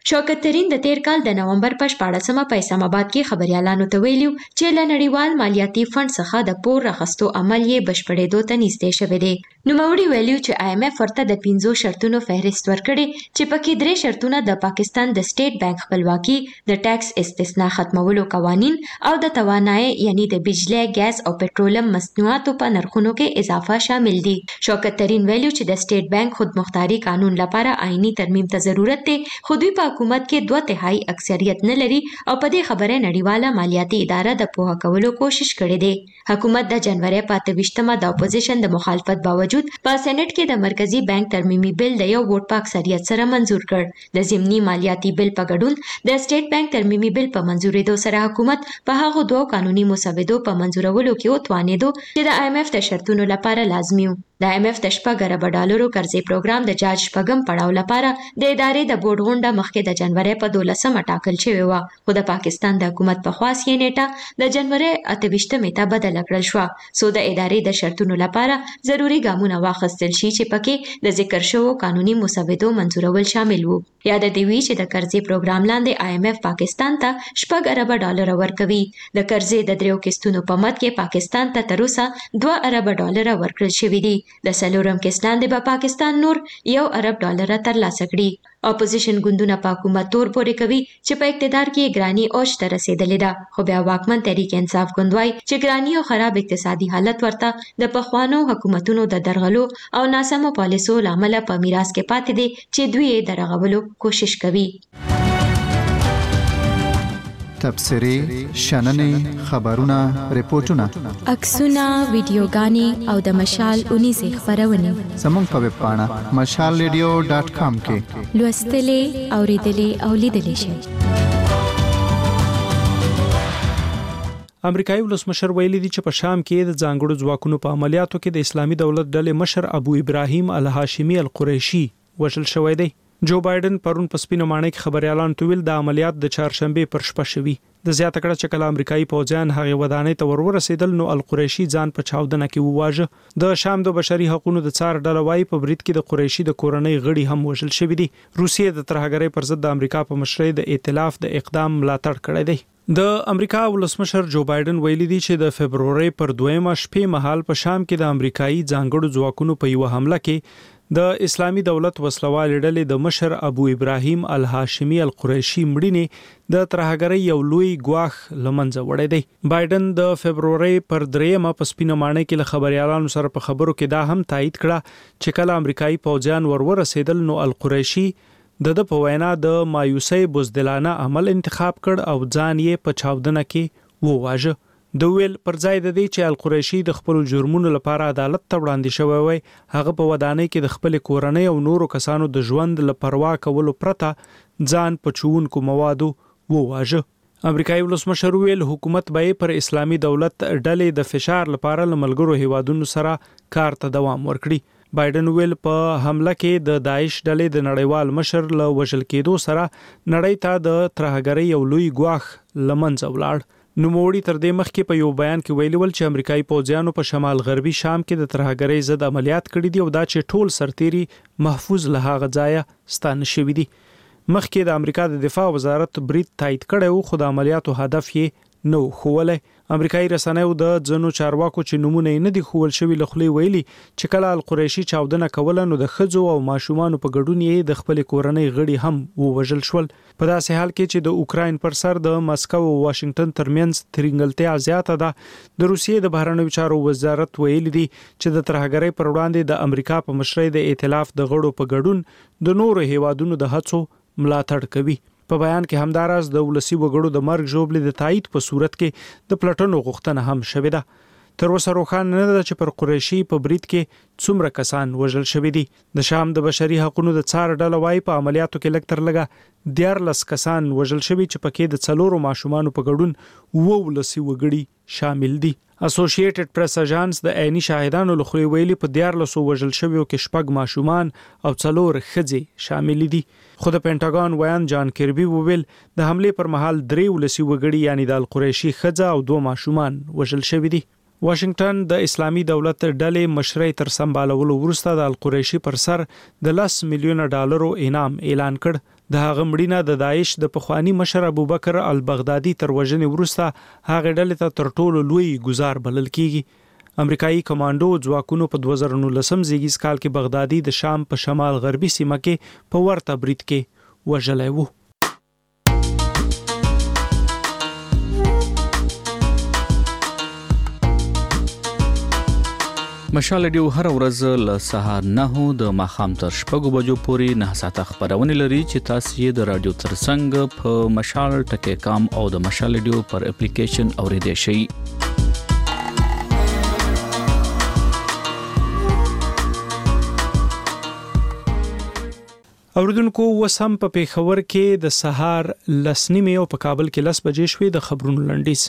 شوکت ترین د تیر کال د نومبر په شپاړسمه په اسلام آباد کې خبريالانو ته ویلو چې له نړیوال مالیاتي فند څخه د پور راخستو عمل یې بشپړېدو ته نږدې شوی دی. نوموړي ویلو چې آی ایم ایف ورته د پنځو شرطونو فهرست ورکړي چې پکې درې شرطونه د پاکستان د سټیټ بانک خپلواکي، د ټیکس استثنا ختمولو قوانین او د توانایي یعنی د بجلی، ګاز او پټرولیم مصنوعاتو په نرخونو کې اضافه شامل دي. شوکت ترین ویلو چې د سټیټ بانک خودمختاري قانون لپاره آئینی ترمیم ته ضرورت دی، خو دوی په حکومت کې دوه تهائی اکثریت نه لري او په دې خبره نړیواله مالیاتي اداره د پوهه کولو کوشش کړې دی. حکومت د جنوري په اته ویشتمه د اپوزیشن د مخالفت باوجود په سېنات کې د مرکزی بانک ترمیمي بل د یو ووټ په اکثریت سره منزور کړ. د ضمني مالیاتي بل په ګډون د سټیټ بانک ترمیمي بل په منزورېدو سره حکومت په هغه دوه قانوني مسودو په منزورولو کې وتوانېدو چې د آی ایم ایف د شرطونو لپاره لازمي و. د آی ایم ایف د شپږ اربه ډالرو قرضې پروګرام د جاج شپږم پړاو لپاره د ادارې د بورډ غونډه مخکې د جنوري په دولسمه ټاکل شوې وه، خو د پاکستان د حکومت په خواست یې نیټه د جنوري اته ویشتمې ته بدله کړل شوه څو د ادارې د شرطونو لپاره ضروري ګامونه واخیستل شي چې پکې د ذکر شوو قانوني مسودو منزورول شامل وو. یاد دې وي چې د قرضې پروګرام لاندې آی ایم ایف پاکستان ته شپږ اربه ډالر ورکوي. د قرضې د دریو قسطونو په مد کې پاکستان ته تر اوسه دوه اربه ډالر ورکړل شوي دي. د څلورم قسط لاندې به پاکستان نور یو ارب ډالر ترلاسه کړي. اپوزیشن ګوندونه په حکومت تور پورې کوي چې په اقتدار کې ګرانی اوج ته رسیدلې ده، خو بیا واکمن تحریک انصاف ګوند وایي چې ګرانی او خراب اقتصادي حالت ورته د پخوانو حکومتونو د درغلو او ناسمو پالیسو لامل په میراث کې پاتې دي چې دوی یې د رغولو کوشش کوي. تبصرې، شننې، خبرونه، ریپورتونه، عکسونه، ویډیوګانې او د مشال اونیزې خبرونه زموږ په ویب پاڼه مشال ریډیو ډاټ کام کې لوستلې، اوریدلې او لیدلې شئ. امریکایي ولسمشر ویلي دی چې په شام کې د ځانګړو ځواکونو په عملیاتو کې د اسلامي دولت ډلې مشر ابو ابراهیم الهاشمي القریشي وژل شوی دی. جو بایدن پرون په سپینو ماڼۍ کې خبريالان ته ویل د عملیات د چهارشنبه پر شپه شوي. د زیاته کړه چې کله امریکایي پوځیان هغه ودانۍ ته ورورسېدل نو القریشي ځان په چاودنه کې وواژه. د شام د بشري حقوقو د څار ډله وايي په برید کې د قریشي د کورنۍ غړي هم وژل شوي دي. روسیې د ترهګرۍ پر ضد د امریکا په مشرۍ د ائتلاف د اقدام ملاتړ کړی دی. د امریکا ولسمشر جو بایدن ویلي دی چې د فبرवरी پر دویمه شپې مهال په شام کې د امریکایي ځانګړو ځواکونو په یو حمله کې د اسلامي دولت وسلوال ډلې د مشر ابو ابراهیم الهاشمي القریشي مړینې د ترهګرۍ یو لوی ګواښ لمنځه وړی دی. بایدن د فبرवरी پر دریمه په سپینه ماڼۍ کې له خبريالانو سره په خبرو کې دا هم تایید کړه چې کله امریکایي پوځیان ورورسېدل نو القریشي د د په وینا د مایوسۍ بزدلانه عمل انتخاب کړ او ځان یې په چاودنه کې وواژه. د ویل پر ځای د دې چې القریشي د خپل جرمونو لپاره عدالت ته وړاندې شوی وای، هغه په ودانۍ کې د خپل کورنۍ او نورو کسانو د ژوند له پروا کولو پرته ځان په چوونکو موادو وواژه. امریکایي ولسمشر ویل حکومت به پر اسلامي دولت ډلې د فشار لپاره له ملګرو هیوادونو سره کار ته دوام ورکړي. بایدن ویل په حمله کې د داعش ډلې د نړیوال مشر له وژل کېدو سره نړۍ ته د ترهګرۍ یو لوی ګواښ لمنځه ولاړ. نوموړي تر دې مخکې په یو بیان کې ویلي ول چې امریکایي پوځیانو په شمال غربي شام کې د ترهګرۍ ضد عملیات کړي دي او دا چې ټول سرتيري محفوظ له هغه ځایه ستانه شوي دي. مخکې د امریکا د دفاع وزارت برید تایید کړی و خو د عملیاتو هدف یې نو خوله. امریکایي رسنیو د ځنو چارواکو چې نمونه نه دي خول شوی لخلي ویلي چې کله القریشي چاودنه کوله نو د خځو او ماشومان په ګډون یې د خپل کورنۍ غړي هم ووژل شول. په داسې حال کې چې د اوکراین پر سر د مسکو او واشنگټن ترمنځ ترنګلتیا زیاته ده، د روسیې د بهرنیو چارو وزارت ویلي دی چې د ترهګرۍ پر وړاندې د امریکا په مشرۍ د ائتلاف د غړو په ګډون د نورو هیوادونو د هڅو ملاتړ کوي. په بیان کې همداراز د ولسی وګړو د مرګ ژوبلې د تایید په صورت کې د پلټنو غوښتنه هم شوې ده. تر اوسه روښانه نه ده چې پر قریشي په برید کې څومره کسان وژل شوي دي. د شام د بشري حقوقو د څار ډله وايي په عملیاتو کې لږ تر لږه دیارلس کسان وژل شوي چې پکې د څلورو ماشومانو په ګډون اووه ولسي وګړي شامل دي. اسوسییټډ پریس اژانس د عیني شاهدانو لخوا ویلي په دیارلسو وژل شویو کې شپږ ماشومان او څلور ښځې شامل دي. خو د پینټاګون ویان جان کربي وویل د حمله پر مهال درې ولسي وګړي یعنی د القریشي ښځه او دوه ماشومان وژل شوي دي. واشنگټن د اسلامي دولت ډلې مشرۍ تر سمبالولو وروسته د القریشي پر سر د لس میلیونه ډالرو انعام اعلان کړ. د هغه مړینه د داعش د پخوانی مشر ابوبکر البغدادي تر وژنې وروسته هغه ډلې ته تر ټولو لوی گزار بلل کیږي. امریکایي کمانډو ځواکونو په دوه زره نولسم زیږیز کال کې بغدادي د شام په شمال غربي سیمه کې په ورته برید کې وژلی و. مشال ډیو هر ورځ له سهار نه د ماخام تر شپږو بجو پورې نه ساعته خبرونه لري چې تاسو یې د رادیو ترڅنګ په مشال ټکی کام او د مشال ډیو پر اپلیکیشن اوریدئ شئ. اوریدونکو وسم په پیښور کې د سهار لس نیمې او په کابل کې لس بجې شوې. د خبرونو لنډیز.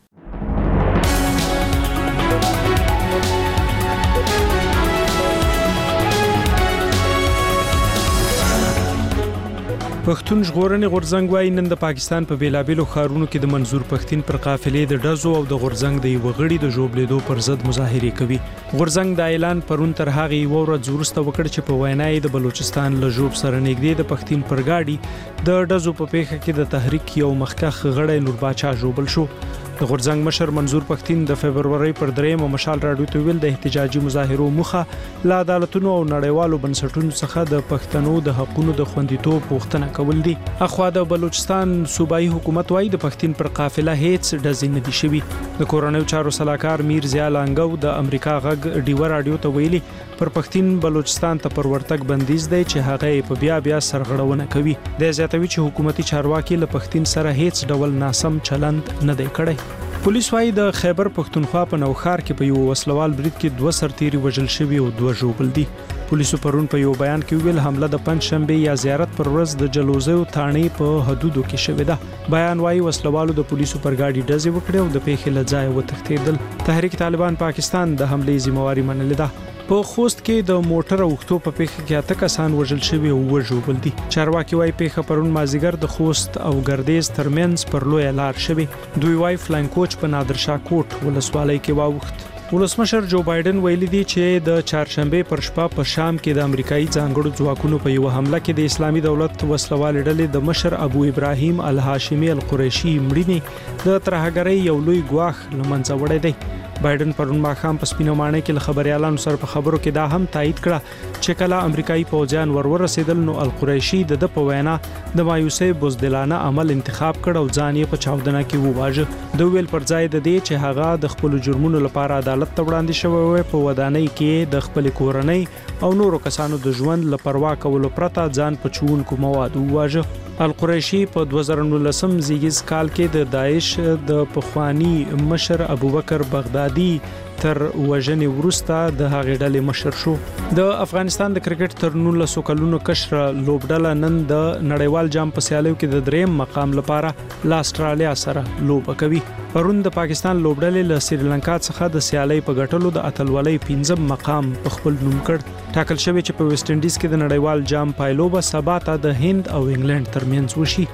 پښتون ژغورنې غورځنګ وايي نن د پاکستان په بیلابیلو ښارونو کې د منظور پښتين پر قافلې د ډزو او د غورځنګ د یو غړي د ژوبلیدو پر ضد مظاهره کوي. غورځنګ د اعلان پرون تر هغه یو ورځ وروسته وکړ چې په وینای د بلوچستان له ژوب سره نږدې د پښتين پر گاډي د ډزو په پیښه کې د تحریک یو مخکخ غړی نور باچا ژوبل شو. د غورځنګ مشر منظور پښتين د فبرवरी پر دریم مشال راډیو ته ویل د احتجاجي مظاهرو مخه لا عدالتونو او نړیوالو بنسټونو څخه د پښتنو د حقوقو د خوندیتوب غوښتنه کول دي. اخوا د بلوچستان صوبایي حکومت وايي د پښتين پر قافله هیڅ ډزې نه دي شوي. د کورونیو چارو صلاحکار میر ضیا لانګو د امریکا غږ ډیو راډیو ته ویلي پر پښتين بلوچستان ته پر ورتګ بندیز دی چې هغه په بیا بیا سرغړونه کوي. د زیاتوي چې حکومتي چارواکي له پښتين سره هیڅ ډول ناسم چلند نه دی کړی. پولیس وايي د خیبر پښتونخوا په نوخار کې په یو وسلوال برید کې دوه سرتیري وژل شوي او دوه ژوبل دي. پولیسو پرون په یو بیان کې ویل حمله د پنځ شنبه یا زیارت پر ورځ د جلوزیو تانې په حدودو کې شوې ده. بیان وايي وسلوالو د پولیسو پر گاډي ډزې وکړې او د پیښې له ځایه وتښتېدل. تحریک طالبان پاکستان د حملې ذمہواری منلې ده. په خوست کې د موټر اوښتو په پیښه کې اته کسان وژل شوي او وژوبل دي. چارواکي وايي پیښه پرون مازیګر د خوست او ګردیز ترمنځ پر لوی لار شوي. دوی وايي فلاین کوچ په نادرشاه کوټ ولسوالۍ کې واوښت. ولسمشر جو بایدن ویلي دی چې د چهارشنبه پر شپه په شام کې د امریکایي ځانګړو ځواکونو په یو حمله کې د اسلامي دولت وسلوال ډلې د مشر ابو ابراهیم الهاشمي القریشي مړینې د ترهګرۍ یو لوی ګواښ لمنځه وړی دی. بایدن پرون ماښام په سپینو ماڼۍ کې له خبريالانو سره په خبرو کې دا هم تایید کړه چې کله امریکایي پوځیان ورور رسیدل نو القریشي د د په وینا د مایوسۍ بزدلانه عمل انتخاب کړ او ځان یې په چاودنه کې وواژه. د ویل پر ځای د دې چې هغه د خپل جرمونو لپاره عدالت ته وړاندې شوی و په ودانۍ کې د خپل کورنۍ او نورو کسانو د ژوند لپاره کولو پرته ځان په چونکو مواد وواژه. القریشي په دوه زره نولسم زیږیز کال کې د داعش د پخوانی مشر ابوبکر بغدادي تر وژنې وروسته د هغې ډلې مشر شو. د افغانستان د کرکټ تر نولس کلونو کشره لوبډله نن د نړیوال جام په سیالیو کې د دریم مقام لپاره له استرالیا سره لوبه کوي. پرون د پاکستان لوبډلې له سریلانکا څخه د سیالۍ په ګټلو د اتلولۍ پنځم مقام په خپل نوم کړ. ټاکل شوی چې په ویسټ انډیز کې د نړیوال جام پایلوبه سبا ته د هند او انګلند ترمنځ وشي.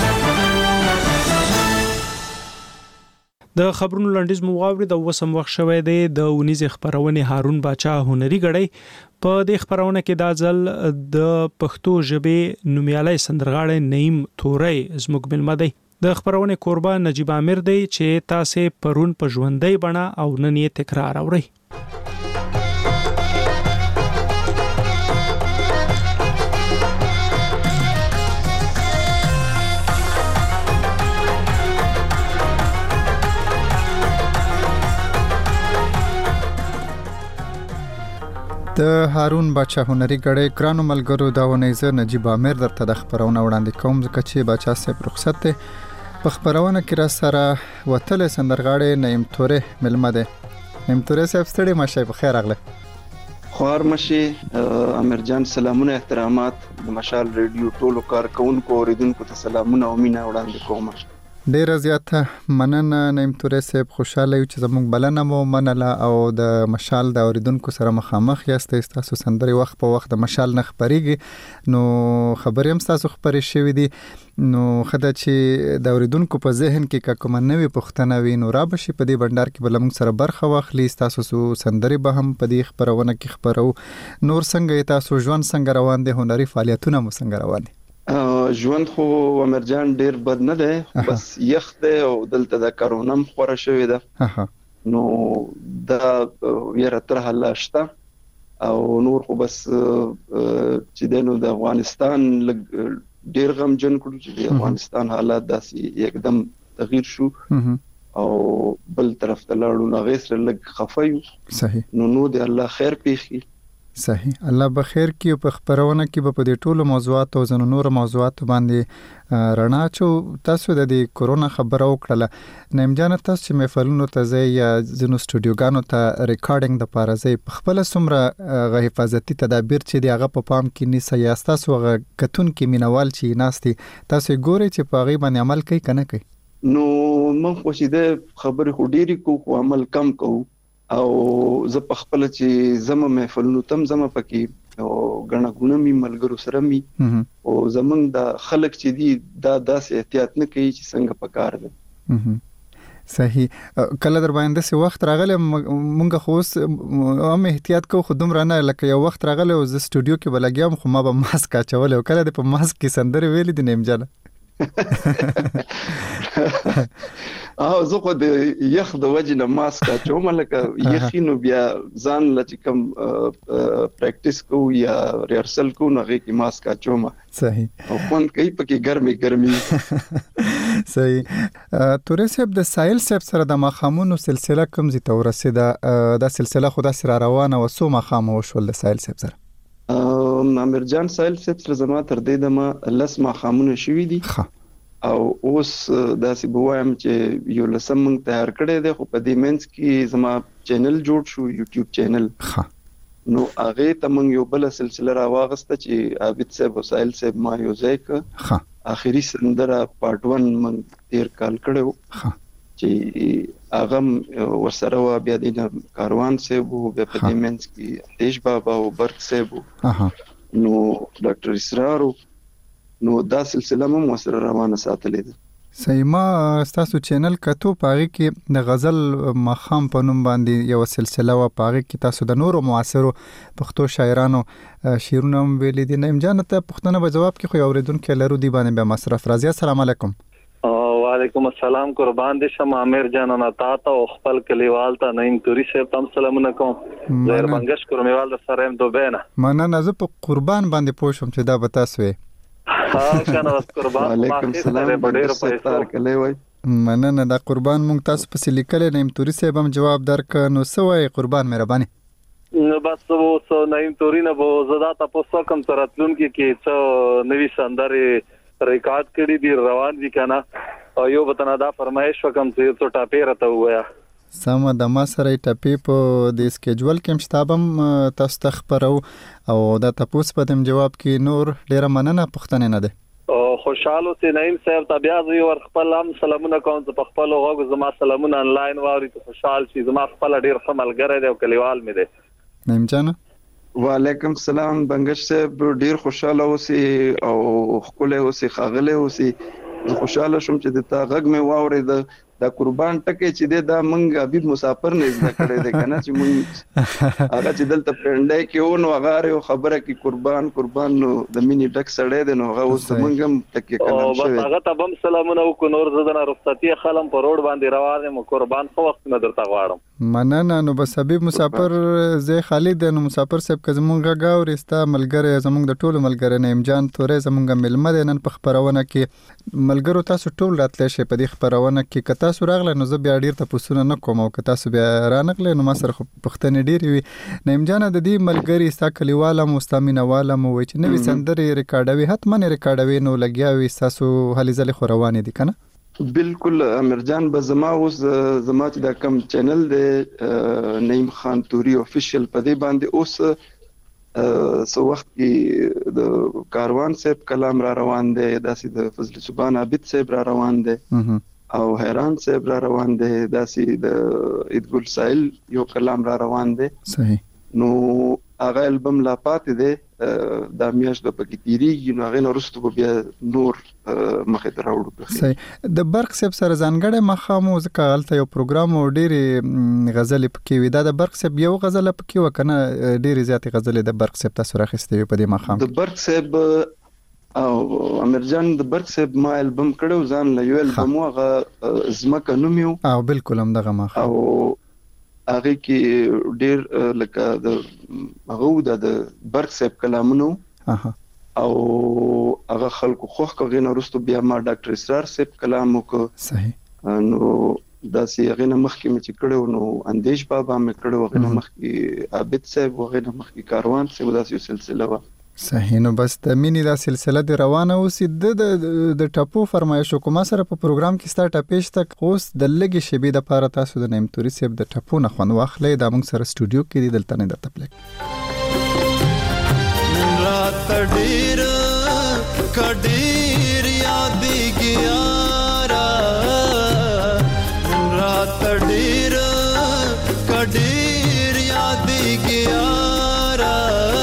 د خبرونو لنډیز مو واوري د وسم وخت شوی دی د ونیز خبرونه هارون باچا هنري غړی په د خبرونه کې د ځل د پښتو ژبې نومیالي سندرغاړی نعیم توري زموږ ملمه دی. د خبرونه کوربه نجیب امیر دی چې تاسو پرون په ژوندۍ بڼه او نن یې تکرار اورئ. د هارون باچا هنري غړی ګرانو ملګرو دا ونیزه نجیب امیر درته د خبرونه وړاندې کوم ځکه چې باچا صاحب رخصت دی. په خبرونه کې را سره وتل سندرغاړی نعیم توري ملمه دی. نعیم توري صاحب ستړي مشه په خیر راغله. خوار مشي امیر جان سلامونه احترامات د مشال ریډیو ټولو کارکونکو اوریدونکو ته سلامونه او مینا وړاندې کوم. ډیر زیاته مننه نیم تورې صاحب، خوشاله یو چې زموږ بلنه مو منله او د مشال د اوریدونکو سره مخامخ یاستئ. تاسو سندري وخت په وخت د مشال نه خبريږي نو خبرې هم تاسو خبرې شوې دي، نو خدای چې د اوریدونکو په ذهن کې کومه نوې پوښتنه وي نو را بشي په دې بندر کې بل موږ سره برخه واخلي. تاسو سو سندري به هم په دې خبرونه کې خبرو. نور څنګه تاسو ژوند څنګه روان دي، هنري فعالیتونه مو څنګه روان دي؟ ژوند خو امرجان ډیر بد نه دی، بس یخ دی او دلته د کرونا خوره شوې ده نو دا یره تر حاله شته او نور خو بس چې دنو د افغانستان ډیر غم جن کړو چې د افغانستان حالات داسې یکدم تغییر شو او بل طرف ته لاړو نو غیسر لګ خفایو. صحیح. نو نو دی الله خیر پیخي. صحیح. الله بخیر کی په خبرونه کې په دې ټولو موضوعات او زنو نور موضوعات باندې رڼا چو. تاسو د دې کورونا خبرو کړله نیم جان تاسو چې محفلونو ته ځي یا زنو سټوډیوګانو ته ریکارډینګ د پاره ځي په خپل سمره غ حفاظتي تدابیر چې دی هغه په پام کې نیسه یا تاسو غ کتون کې مینوال چې ناستي تاسو ګوري چې په غي باندې عمل کوي کنه کوي؟ نو من خو چې د خبرې خو ډيري کو عمل کم کو او زه په خپل چې زما محفلونو تم زما پکې او غنا غونه می ملګرو سره می او زمنګ د خلک چې دی دا داسې احتیاط نه کوي چې څنګه پکار دي. صحیح. کله در باندې سي وخت راغله مونږ خو هم احتیاط کو خودم رانه لکه یو وخت راغله او ز سټوډیو کې بلګیام خو ما به ماسک اچول او کله د په ماسک کې سندره ویل دي نیم جانه او زه خو د یخ د وجه نه ماسک اچوم لکه یخینو بیا ځان لته کم پریکټیس کو یا ریهرسل کو نه کې ماسک اچوم. صحیح. او خون کوي پکې ګرمي ګرمي. صحیح. تورې صاحب د سایل صاحب سره د مخامونو سلسله کوم زی ته ورسېده د سلسله خو د سره روانه و سو مخامو شول د سایل صاحب سره؟ امرجان سایل صاحب سره زما تر دې دمه لس مخامونه شوي دي او اوس داسې بوایم چې یو لسم موږ تیار کړی دی خو په دې منځ کې زما چینل جوړ شو یوټیوب چینل نو هغه ته موږ یو بل سلسله راواغسته چې عابد صاحب او سایل صاحب ما یو ځای ک اخیری سندره پارت ون موږ تیر کال کړو چې هغه ورسره و بیا د کاروان صاحب او په دې منځ کې دیش بابا او برت صاحب نو ډاکټر اسرار نو دا سلسله مو مسره روانه ساتلې ده. سیما تاسو چینل کتو پاره کې د غزل مخام په نوم باندې یو سلسله و پاره کې تاسو د نورو معاصرو پښتو شاعرانو شعرونه ویل دي. نیم جان ته پښتنه په جواب کې خو اوریدونکو لرو دی باندې به مصرف راځي. السلام علیکم. وعلیکم السلام. قربان دي شم امیر جان انا تا ته خپل کلیوال ته نیم توري صاحب تم سلامونه کوم. زهر منګش کومیوال د سره هم دوبینه مننه. زه په قربان باندې پوښوم چې دا به تاسو ها کنه واس قربان. وعلیکم السلام. ډیر پیسې کله وای مننه. دا قربان مونږ تاسو په لیکل نیم توري صاحب هم جواب درک نو سوې قربان مهرباني. نو بس وو سو نیم توري نه وو زدا تاسو کوم تراتلون کې کې څو نوې سندره ریکارډ کړي دي روان دي کنه او یو وطن دا فرمایش وکم چې څو ټاپې راته وایا سم د ما سره ټپی په د سکیجول کې مشتابم تاسو تخبرو او دا تاسو په دم جواب کې نور ډیره مننه پښتنه نه ده او خوشاله سي نیم صاحب تابع زوی ور خپل هم سلامونه کوم په خپل غوږ زما سلامونه انلاین واوري ته خوشحال شي زما خپل ډیر خملګره دی او کلیوال مې دی. نیم جان وعلیکم السلام. بنگش صاحب ډیر خوشاله اوسي او خپل اوسي خاغله اوسي. خوشاله شوم چې د تا غږ مې واوري د دا قربان ټکه چې دا منګ حبیب مسافر نه زده کړی دی کنه چې مونږ هغه چې دلته پرندای کې و نو هغه یو خبره کې قربان قربان نو د مینی ټک سړی دی نو هغه اوس مونږ هم ټکه کلام شوی. او هغه ته بم سلامونه وکړو نور زدن رخصتي خلم په روډ باندې روان یم قربان خو وخت نه درته غواړم. مننه. نو بس حبیب مسافر زه خالد نو مسافر صاحب که زمونږ غاوري ستا ملګری زمونږ د ټولو ملګری نیم جان تورې زمونږ ملمه نن په خبرونه کې ملګرو تاسو ټول راتلی شي په دې خبرونه کې کته تاسو راغله نو زه بیا ډیر تاسو نه کوم او که تاسو بیا رانغله نو ما سره پښتنې ډیر وي. نیم جان د دې ملګری ستا کلیواله مستامینواله مو وي چې نوې سندري ریکارډوي حتما ریکارډوي نو لګیاوي تاسو هلي ځلې خو روانې دي کنه؟ بالکل امرجان به زما اوس زما چې دا کم چینل دی نیم خان توري افیشل په دې باندې اوس سو وخت کې د کاروان صاحب کلام را روان دی، داسې د فضل سبحان عابد صاحب را روان دی او حیران صاحب را روان دی، داسې د ادګل سائل یو کلام را روان دی. صحیح. نو هغه البم لا پاتې دی، د میاشت د پکې تیریږي، نو هغه نورستو بیا نور مخې ته راوړو. صحیح. د برق صاحب سره ځانګړی مخامو ځکه هلته یو پروګرام او ډېرې غزلې پکې وي، دا د برق صاحب یو غزله پکې وه که نه ډېرې زیاتې غزلې د برق صاحب تاسو راخیستې وي په دې مخام؟ د برق صاحب او امرجان د برق صاحب ما البم کړو ځان له یو البم هغه زمکه نوم یو او بالکل هم دغه مخام او هغه کې ډېر لکه د هغه د برق صاحب کلامونو او هغه خلکو خوښ کغې نه وروسته بیا ما ډاکټر اسرار صاحب کلام وکړ. صحیح. نو داسې هغه نه مخکې مې چې کړو نو اندیش بابا مې کړو، هغه نه مخکې عابد صاحب، هغه نه مخکې کاروان صاحب، داسې یو سلسله وه. صحیح. نو بس د مینې دا سلسله د روانه اوسي. د د ټپو فرمایش کومه سره په پروګرام کې ستا ټپې شته، اوس د لږې شیبې دپاره تاسو د نعیم توري صاحب د ټپو نه خوند واخلئ. دا موږ سره سټوډیو کې دي، دلته نه درته پلی نن رات ډېر کډېر یادېږي یاره، نن رات ډېر کډېر یادېږي یاره،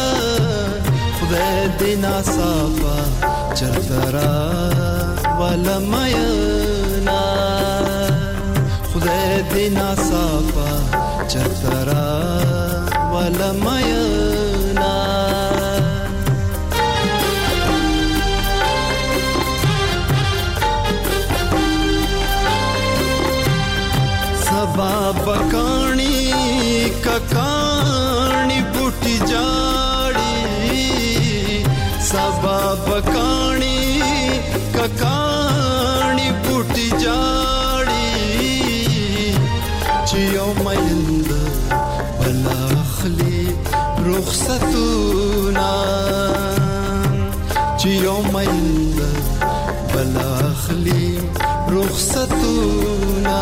خدای دې ناصافه چرته را وله مینا، خدای دې ناصافه چرته را وله مینا. سبا بکانی ککانی بوټی جاړي، سبا بکانی ککانی بوټی جاړي، چې یو مایند بلا اخلي رخصتونه، چې یو مایند بلا اخلي رخصتونه.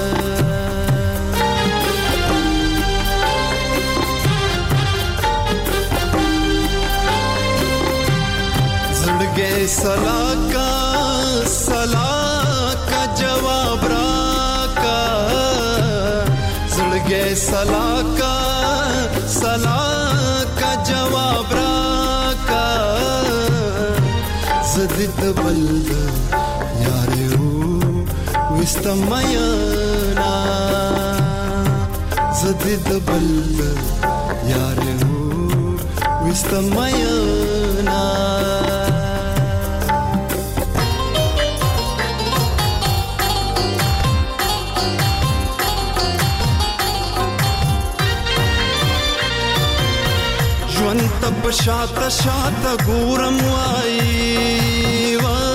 सलाका सलाका जवाब राका, जुड़गे सलाका सलाका जवाब राका, जदिद बल्द यारे हो विस्तमयना, जदिद बल्द यारे हो विस्तमयना. तब शाता शाता ګورم وای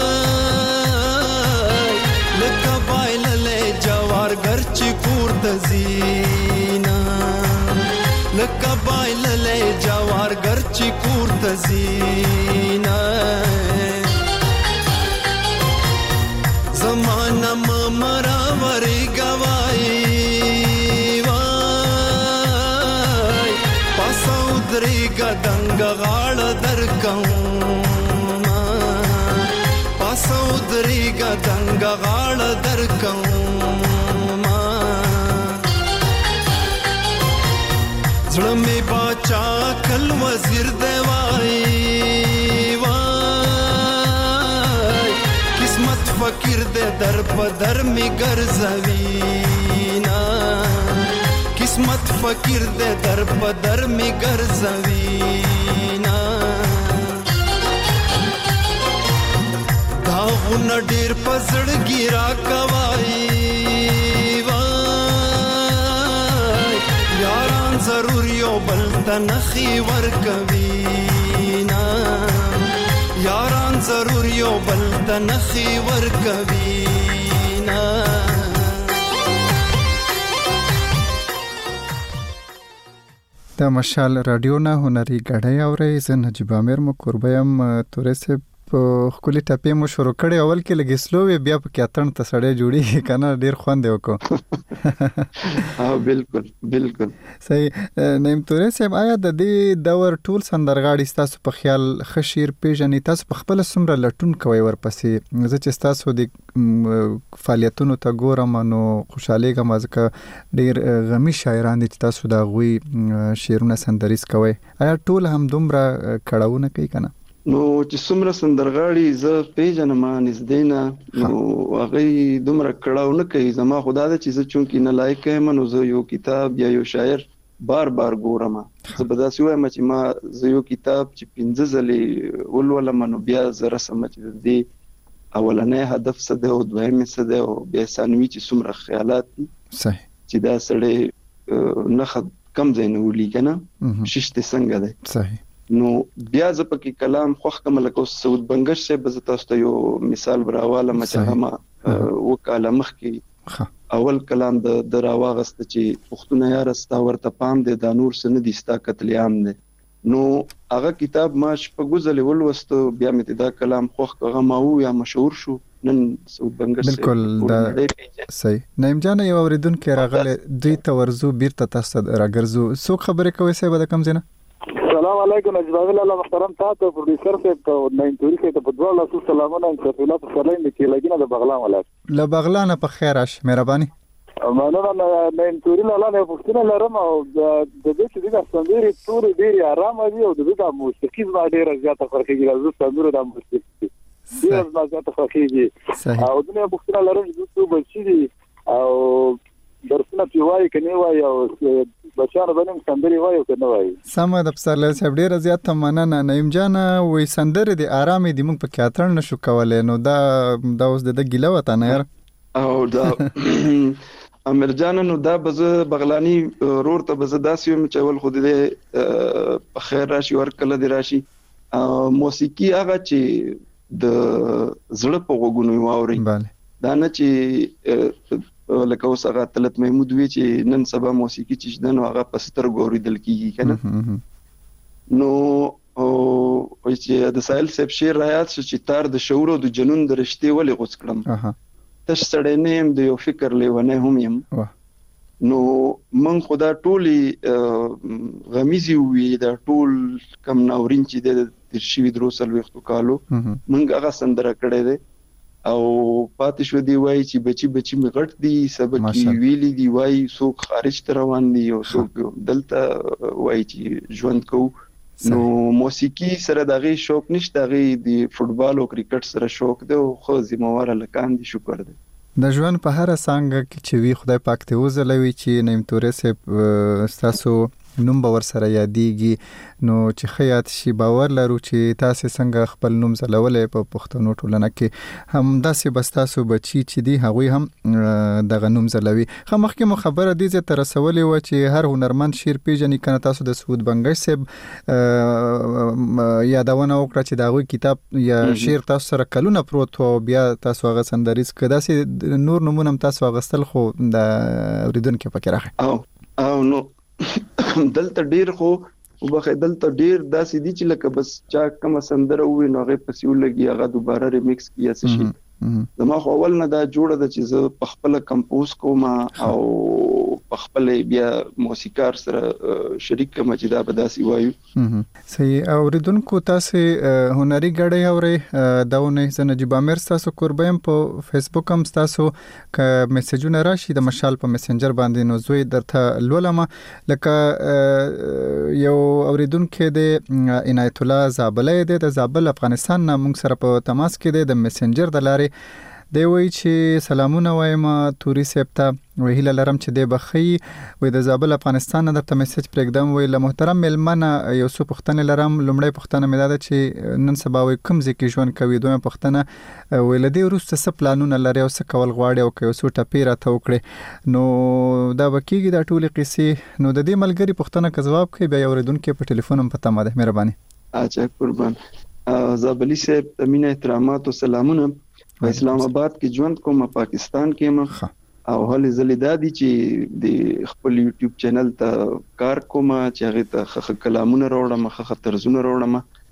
وای لکه بایللې جوار ګرچ کور د زینا، لکه بایللې جوار ګرچ کور د زینا. زمانہ ممرا وری گوائی درېګا دنګ غاړ درکم، پاسو درېګا دنګ غاړ درکم، زړه مې باچا کل وزیر دی وای وای، قسمت فقیر دی در په در می ګرځوي نا، قسمت فقیر دے در پدر می ګرځوینا. داغونه ډیر پزړ ګیرا کوي وای، یاران ضرور یو بل ته نخي ور کوینا، یاران ضرور یو بل ته نخي ور کوینا. د مشال رادیو نه هنري غړې اورې زه نجيب امیر مو قربیم تورې صاحب په خولي ټاپې مو شروع کړي اول کې لګي سلو بیا په کې اتن ته سړی جوړي کنه ډیر خوند وکړو ها بالکل بالکل صحیح. نیم تورې صاحب آیا د دې دور ټول سندرغاړي تاسو په خیال خشیر پیژنې تاسو په خپل سمره لټون کوي ورپسې زه چې تاسو د فعالیتونو ته ګورم نو خوشاله کوم ځکه ډیر غمی شاعران دي چې تاسو دا غوي شعرونه سندریز کوي آیا ټول هم دومره کړهونه کوي کنه؟ نو چې څومره سندرغاړي زه پیژنم نږدې نه نو هغه دومره کړهو نه کوي زما خدا دې چې زه چونکی نه لایق یم نو زه یو کتاب یا یو شاعر بار بار ګورم زه به داسې وایم چې ما زه یو کتاب چې پنځه ځلې ولولم نو بیا زه رسم چې دې اولنې هدف څه دی او دویم څه دی او بیا ثانوي چې څومره خیالات دي صحیح چې دا سړی نه کم ځای نه ولي کنه ششته څنګه دی صحیح. نو بیا ز پکې کلام خوخ کوم لکه سعود بنگش سے بز تاسو ته یو مثال براواله مچهما وکاله مخ کې اول کلام د دراواغست چې پښتون یار استا ورته پام دي د نور سن دي استا قتل عام دي نو هغه کتاب ما شپه غزل ولوست بیا مې دا کلام خوخ هغه ما و یا مشهور شو نن سعود بنگش بالکل دا صحیح. نیم جان یو اوریدونکو راغله دوی ته ورزو بیرته تاسو راګرځو سو خبره کوي سه به کم زینه. السلام علیکم اجازه الله محترم تاسو پروډوسر ته ناین توري ته په دوه لاسو سلامونه انشاءالله په سلام کې لګینه د بغلان ولایت له بغلان په خیر اش مهرباني مننه ناین توري لاله نه پښتنه لرم او د دې چې د سندري توري ډیر آرام دي او د دې د موسیقي زما ډیر زیاته فرقېږي د سندرو د موسیقي ډیر زیاته فرقېږي او د نه پښتنه لرم چې څو بچی دي او درسونه پیوای کني وای او بچانه بنم سندري وای او کنه وای سم د پسرله صاحب ډیر زیات مننه نیم جان وې سندري د آرام دي موږ په کاترن نشو کولای نو دا دا اوس د ګیله وته نه یار او دا امر جان نو دا بز بغلانی رور ته بز داسیو چې ول خو دې په خیر راشي ور کله دی راشي موسیقي هغه چې د زړه په وګونو واوري دا نه چې لکه اوس هغه طلت محمود وی چې نن سبا موسیقي چې دنو هغه پستر ګوري دل کیږي کنه نو او چې د سایل سپ شیر رايات چې تار د شعور او د جنون د رشتې ولې غوڅ کړم تش سړی نیم د یو فکر لیونه هم يم نو من خدا ټولي غمیزي وی دا ټول کم ناورین چې د ترشي دروسل وختو کالو منګه هغه سندره کړې ده او پاتې شو دی وای چې بچي بچي می غټ دي سبق ویلي دی وای څوک خارج ته روان دي او څوک دلته وای چې ژوند کو نو موسیقي سره دغه شوق نشته دغه دی فوتبال او کرکټ سره شوق دی او خو زمواره لکان دي شکر دی د ژوند په هر څنګه کې چې وی خدای پاک ته وزلوي چې نیم تورې سه تاسو نوم باور سره یادېږي نو چې خیات شي باور لرو چې تاسو څنګه خپل نوم زلولې په پښتنو ټولنه کې هم داسې بس تاسو بچی چې دی هغه هم دغه نوم زلوي خو مخکې مو خبره دي چې تر رسولې و چې هر هنرمند شیر پیژنې کنه تاسو د سعود بنگش صاحب یادونه وکړه چې دغه کتاب یا شعر تاسو سره کلونه پروت او بیا تاسو هغه سندریز کده سي نور نمونه تاسو غستل خو د اوریدونکو پکې راغی او او نو دلته ډیر خو وبخه دلته ډیر داسې دي چې لکه بس چا کوم سندره وي نو هغه پسې ولګي هغه دوباره ریمیکس کیه څه شي زما خو اول نه دا جوړه د چې زه په خپل کمپوز کوم او په خپل بیا موسیقار سره شریک کوم چې دا به داسې وایو صحیح اوریدونکو تاسو هنري غړې اوري داونه زه نجيب امیر تاسو قربایم په فیسبوک هم تاسو ک میسجونه راشي د مشال په میسنجر باندې نو زوی درته لولم لکه یو اوریدونکو د عنایت الله زابلې د زابل افغانستان نه موږ سره په تماس کې د میسنجر د لارې دی وی چې سلامونه وایم توري سپتا وهیله لرم چې د بخي وې د زابل افغانستان نه د میسج پرېږدم وی له محترم ملمنه یو څو پښتنه لرم لومړی پښتنه مې دا چې نن سبا وې کوم ځکه ژوند کوي دوه پښتنه وی له دې وروسته څه پلانونه لري او څه کول غواړي او کې څو ټپی راته وکړي نو دا بکیږي د ټولې قصې نو د دې ملګری پښتنه کا جواب کوي بیا اوریدونکو په ټلیفون هم پته ماده مهرباني اچھا قربان زابلی صاحب تمنه احترامات او سلامونه په اسلام آباد کې ژوند کوم پاکستان کې ما او هلي زلیدادي چې د خپل یوټیوب چینل ته کار کوم چې هغه ته خخ کلامونه راوړم خخ طرزونه راوړم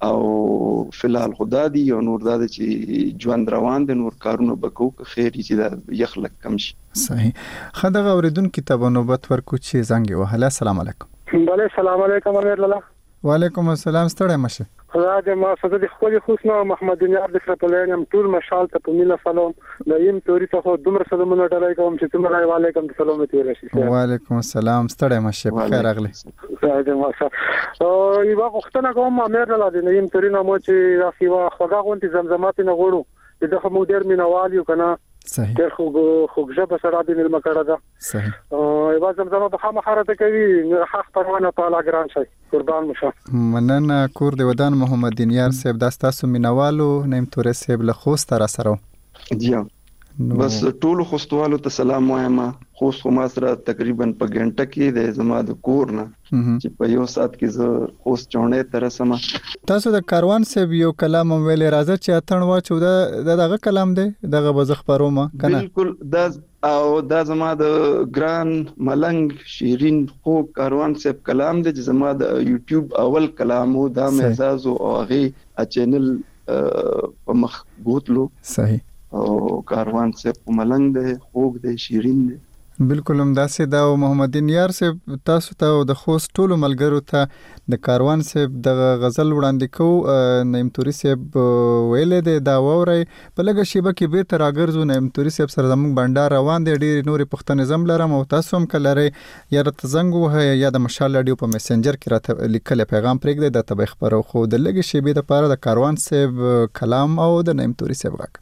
او فلال خدا دی او نور دا چې ژوند روان دي نور کارونه بکو که خیر چې دا یخلک کم شي. صحیح. خدغه اوریدونکو ته نوبت ورکو چې زنګ وهله. السلام علیکم. بله السلام علیکم امیر لاله. وعلیکم السلام. ستړی مشه. خدا دې ما صد د خپل خوښنه محمد دینیار د سپلینم ټول مشال ته په مینا سلام د یم توري ته دومره سلامونه ډالای کوم چې تمره علیکم السلام ته راشي. وعلیکم السلام. ستړی مشه. بخیر اغلی. خدا دې ما صاحب او یو وختونه کوم امیر لاله د یم توري نامو چې راخي وا خدا غونټي زمزمات نه غوړو دغه مو ډیر مینوال یو کنه. صحیح. ډېر خو خوږه به سره د ملما کړه ده. صحیح. او یو زمزمه به خامخاره کوي حق پروانه تعالی ګران شي قربان مشه. مننه کور دی ودان محمد دینیار صاحب د تاسو مینوالو نیم تورې صاحب له خوست را سره. جی بس ټول خوستوالو ته سلام وایم. خوست خو ما سره تقریبا په غنټه کې د زما د کور نه چې په یو سات کې زه خوست چونې تر سم. تاسو د کاروان صاحب یو کلام ویل راځه چې اتن واچو دا دغه کلام دی دغه بزخ پروما کنه. بالکل دا او دا زما د ګران ملنګ شیرین خو کاروان صاحب کلام دی چې زما د یوټیوب اول کلام وو دا مزاج او هغه چینل په مخ بوتلو. صحیح. او کاروان صاحب ملنګ دی خوږ دی شیرین دی. بالکل هم داسې دا محمد دینیار صاحب تاسو ته د خوست ټولو ملګرو ته د کاروان صاحب د غزل وړاندې کو نیم توري صاحب ویلې دی دا ووري په لګه شیبه کې به تر اگرزو نیم توري صاحب سره زموږ بندر روان دی ډېر نورې پښتنې زم لرم او تاسو هم کلره یا رات زنګ وه یا د مشال اډیو په میسنجر کې راته لیکل پیغام پرېږدي د تبې خبرو خو د لګه شیبه د پاره د کاروان صاحب کلام او د نیم توري صاحب غږ.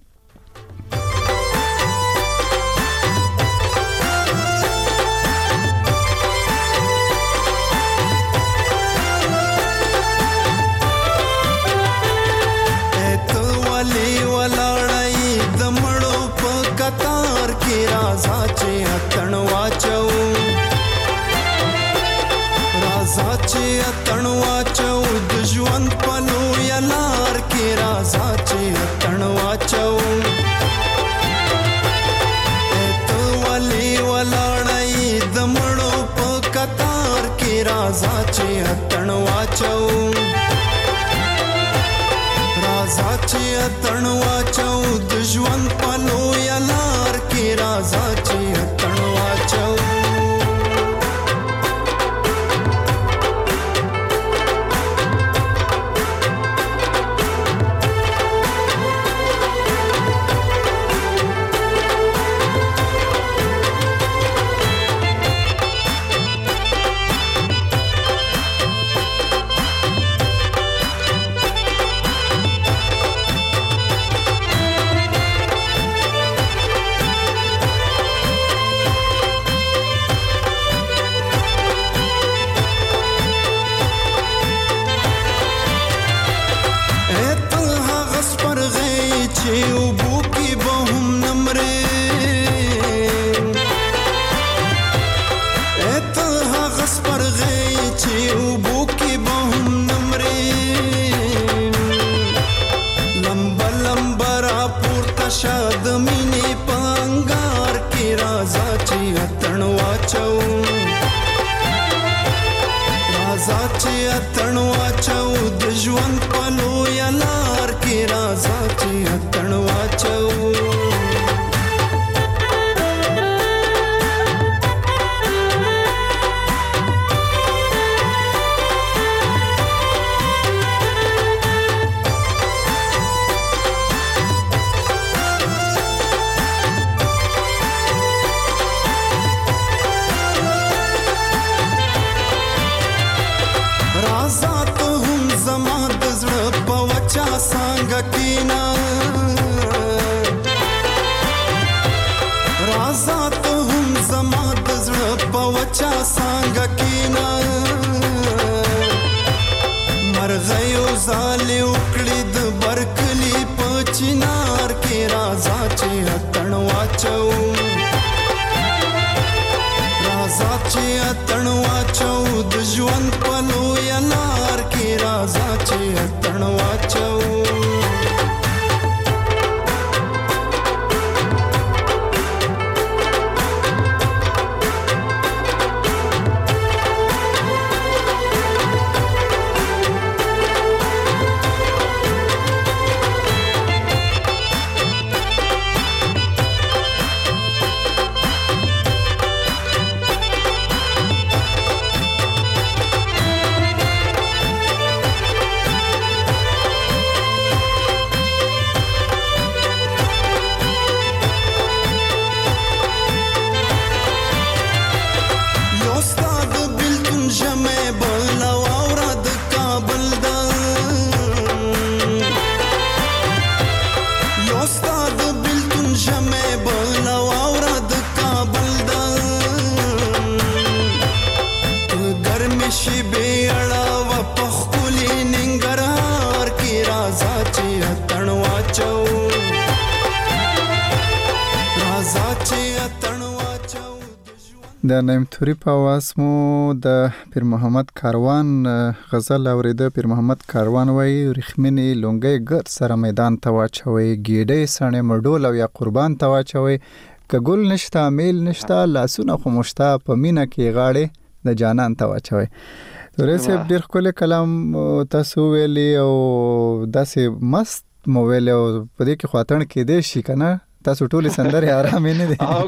د نعیم توري په आवाज مو د پیر محمد کاروان غزل اوریده. پیر محمد کاروان وایي رخمنې لونګۍ ګر سره میدان ته واچوي، ګیډۍ سڼې مډول او یا قربان ته واچوي، که ګل نشته میل نشته لاسونه خو مشته په مینه کې غاړې د جانان ته واچوي. تورې صاحب ډېر ښکلی کلام تاسو ویلي او داسې مست مو ویلي او په دې کې خواتڼ کېدی شي که نه؟ تاسو ټولې سندرې آرامې نه دي او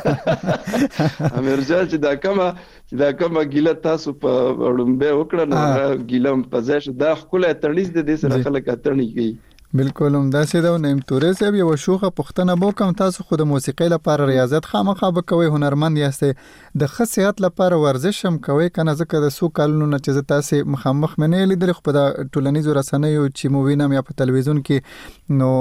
کنه امیر جان چې دا کومه چې دا کومه ګیله تاسو په وړومبه وکړه نو ګیله په ځای شو. دا ښکلی تړیز دی، دې سره خلک اتڼ کوي. بالکل همداسې ده. نعیم توري صاحب یوه شوخه پوښتنه به وکړم، تاسو خو د موسیقۍ لپاره ریاضت خامخا به کوئ، هنرمند یاستئ، د ښه صحت لپاره ورزش هم کوئ که نه؟ ځکه د څو کلونو نه چې زه تاسې مخامخ مې نه لیدلې، خو په د ټولنیزو رسنیو چې مو وینم یا په تلویزیون کې نو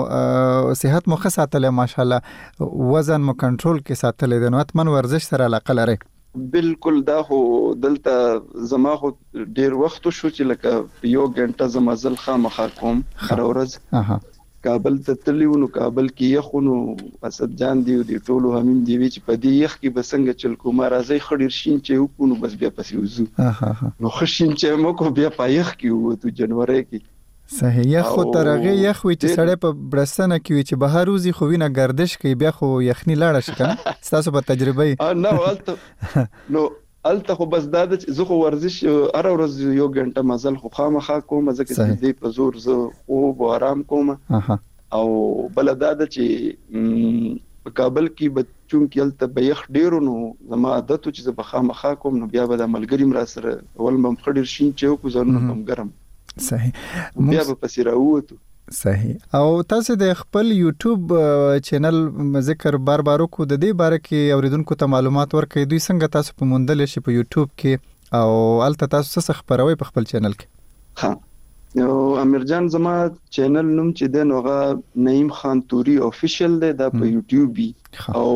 صحت مو ښه ساتلی ماشاءالله، وزن مو کنټرول کې ساتلی دی، نو حتما ورزش سره علاقه لرئ. بالکل دا خو دلته زما خو ډیر وخت شو چې لکه یو غنټه زما ځل خامخا کوم هر ورځ. کابل ته تللی نو کابل کې یخونو اسد جان دی دی ټولو همین دی چې په دې یخ کې بسنګ چل کوم راځي خډیر شین چې وکونو بس بیا پسې وزو نو خشین چې مو کو بیا په یخ کې وو ته جنوري کې صحیح. یخ خو ترغه یخ وي چې سړی په برستنه کې وي چې بهر روزي خو وینه گردش کوي، بیا خو یخنی لاړه شي کنه. تاسو په تجربه نه ولته نو الته خو بس دا د زه خو ورزش هر ورځ یو غنټه مزل خو خامخا کوم، ځکه چې دې په زور زه او آرام کوم. او بل دا د چې په کابل کې به چون کې الته به یخ ډیرو نو زما عادت چې زه به خامخا کوم، نو بیا به د ملګری مر سره ول مم خډیر شین چې کو زنه هم ګرم. صحیح. بیا به پسې راووتو. صحیح. او تاسو د خپل یوټیوب چینل ذکر بار بار کو د دې باره کې اوریدونکو ته معلومات ورکړئ، دوی څنګه تاسو په موندل شي په یوټیوب کې او الته تاسو څه خبروي په خپل چینل کې؟ ها نو امیر جان زما چینل نوم چې د نوغه نعیم خان توري افیشل دی، دا په یوټیوب او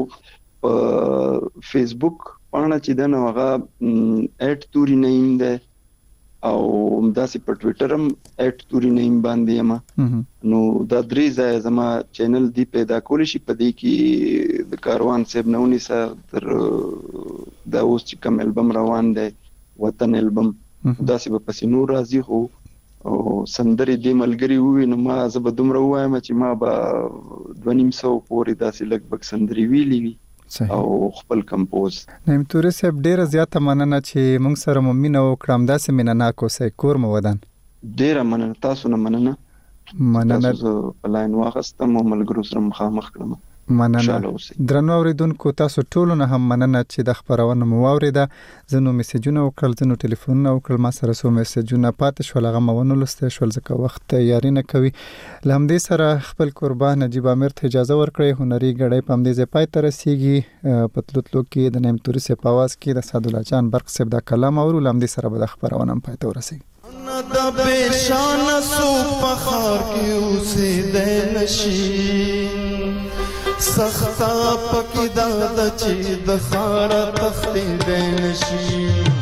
په فیسبوک پاڼه چې د نوغه ایټ توري نعیم دی او همداسې په ټویټر هم ایټ توري نعیم باندې یم. نو دا درې ځای زما چینل دی پیدا کولی شي. په دې کې د کاروان صاحب نه ونیسه تر دا اوس چې کوم البم روان دی وطن البم، داسې به پسې نور راځي. خو او سندرې دې ملګري ووي نو ما زه به دومره ووایم چې ما به دوه نیم سوه پورې داسې لږ بګ سندرې ویلي وي او خپل کمپوز. نعیم توري صاحب ډیره زیاته مننه چې موږ سره مو مینه وکړه، همداسې مینه ناک اوسئ. کور مو ودان. ډیره مننه، تاسو نه مننه. مننه. تاسو په لاین واخستم او ملګرو سره مخامخ کړم. مننه. درنو اوریدونکو تاسو ټولو نه هم مننه چې د خبرونه مو واوریده. زنو میسجونه وکړل، زنو ټلیفونونه وکړل، ما سره سو میسجونه پاتې شول، هغه مو ونه لسته شول ځکه وخت یاري نه کوي. لهمدې سره خپل قربان نجیب امیر ته اجازه ورکړئ. هنري غړې په همدې ځای پای ته رسیږي. په تلو تلو کې د نعیم توري صاحب आवाज کې د سعدالله جان برق صاحب دا کلام اورو. لهمدې سره به د خبرونه پای ته ورسیږي. د بشان سو پخار کې اوسې د نشي سختا پکې دا د چې د خار تختې د نشي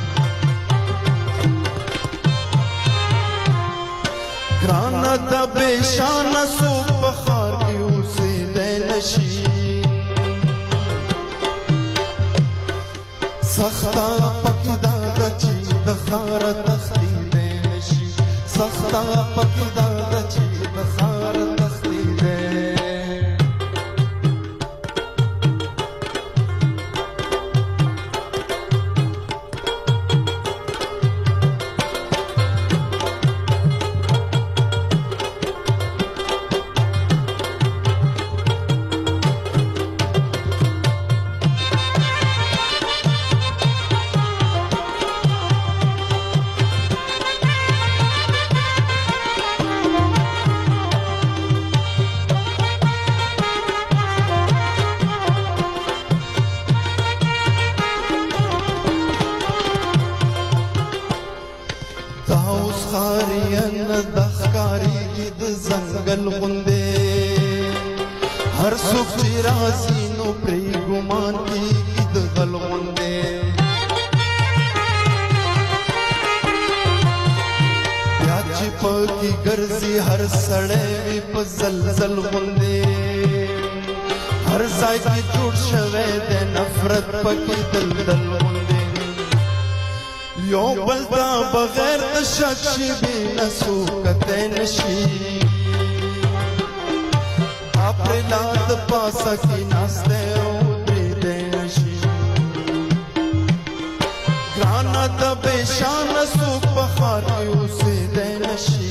ګران د بشان سو پخار کې اوسې د نشي سختا پکې دا د چې د خار تختې سختا پکدا د چې د خار تختی ده हर सुख राजी नो प्रे गुमान की गिद गलगुंदे प्याच पकी गर्जी हर सड़े में पजल जल गुंदे هر ځای کې جوړ شوی د نفرت پکې دلدل غوندې یو بل دا بغیر د شک شي بې نسو کتی نشي اپریلا د پاسه کې ناستی او درېدی نشي ګرانه د بېشانه څوک په ښار کې اوسېدی نشي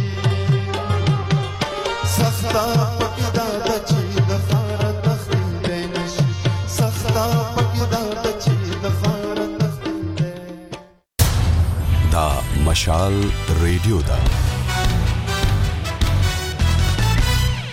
سخته پکې دا ده چې د ښاره تښتېدی نشي سخته پکې دا ده چې د ښاره تښتېدی دا مشال ریډیو ده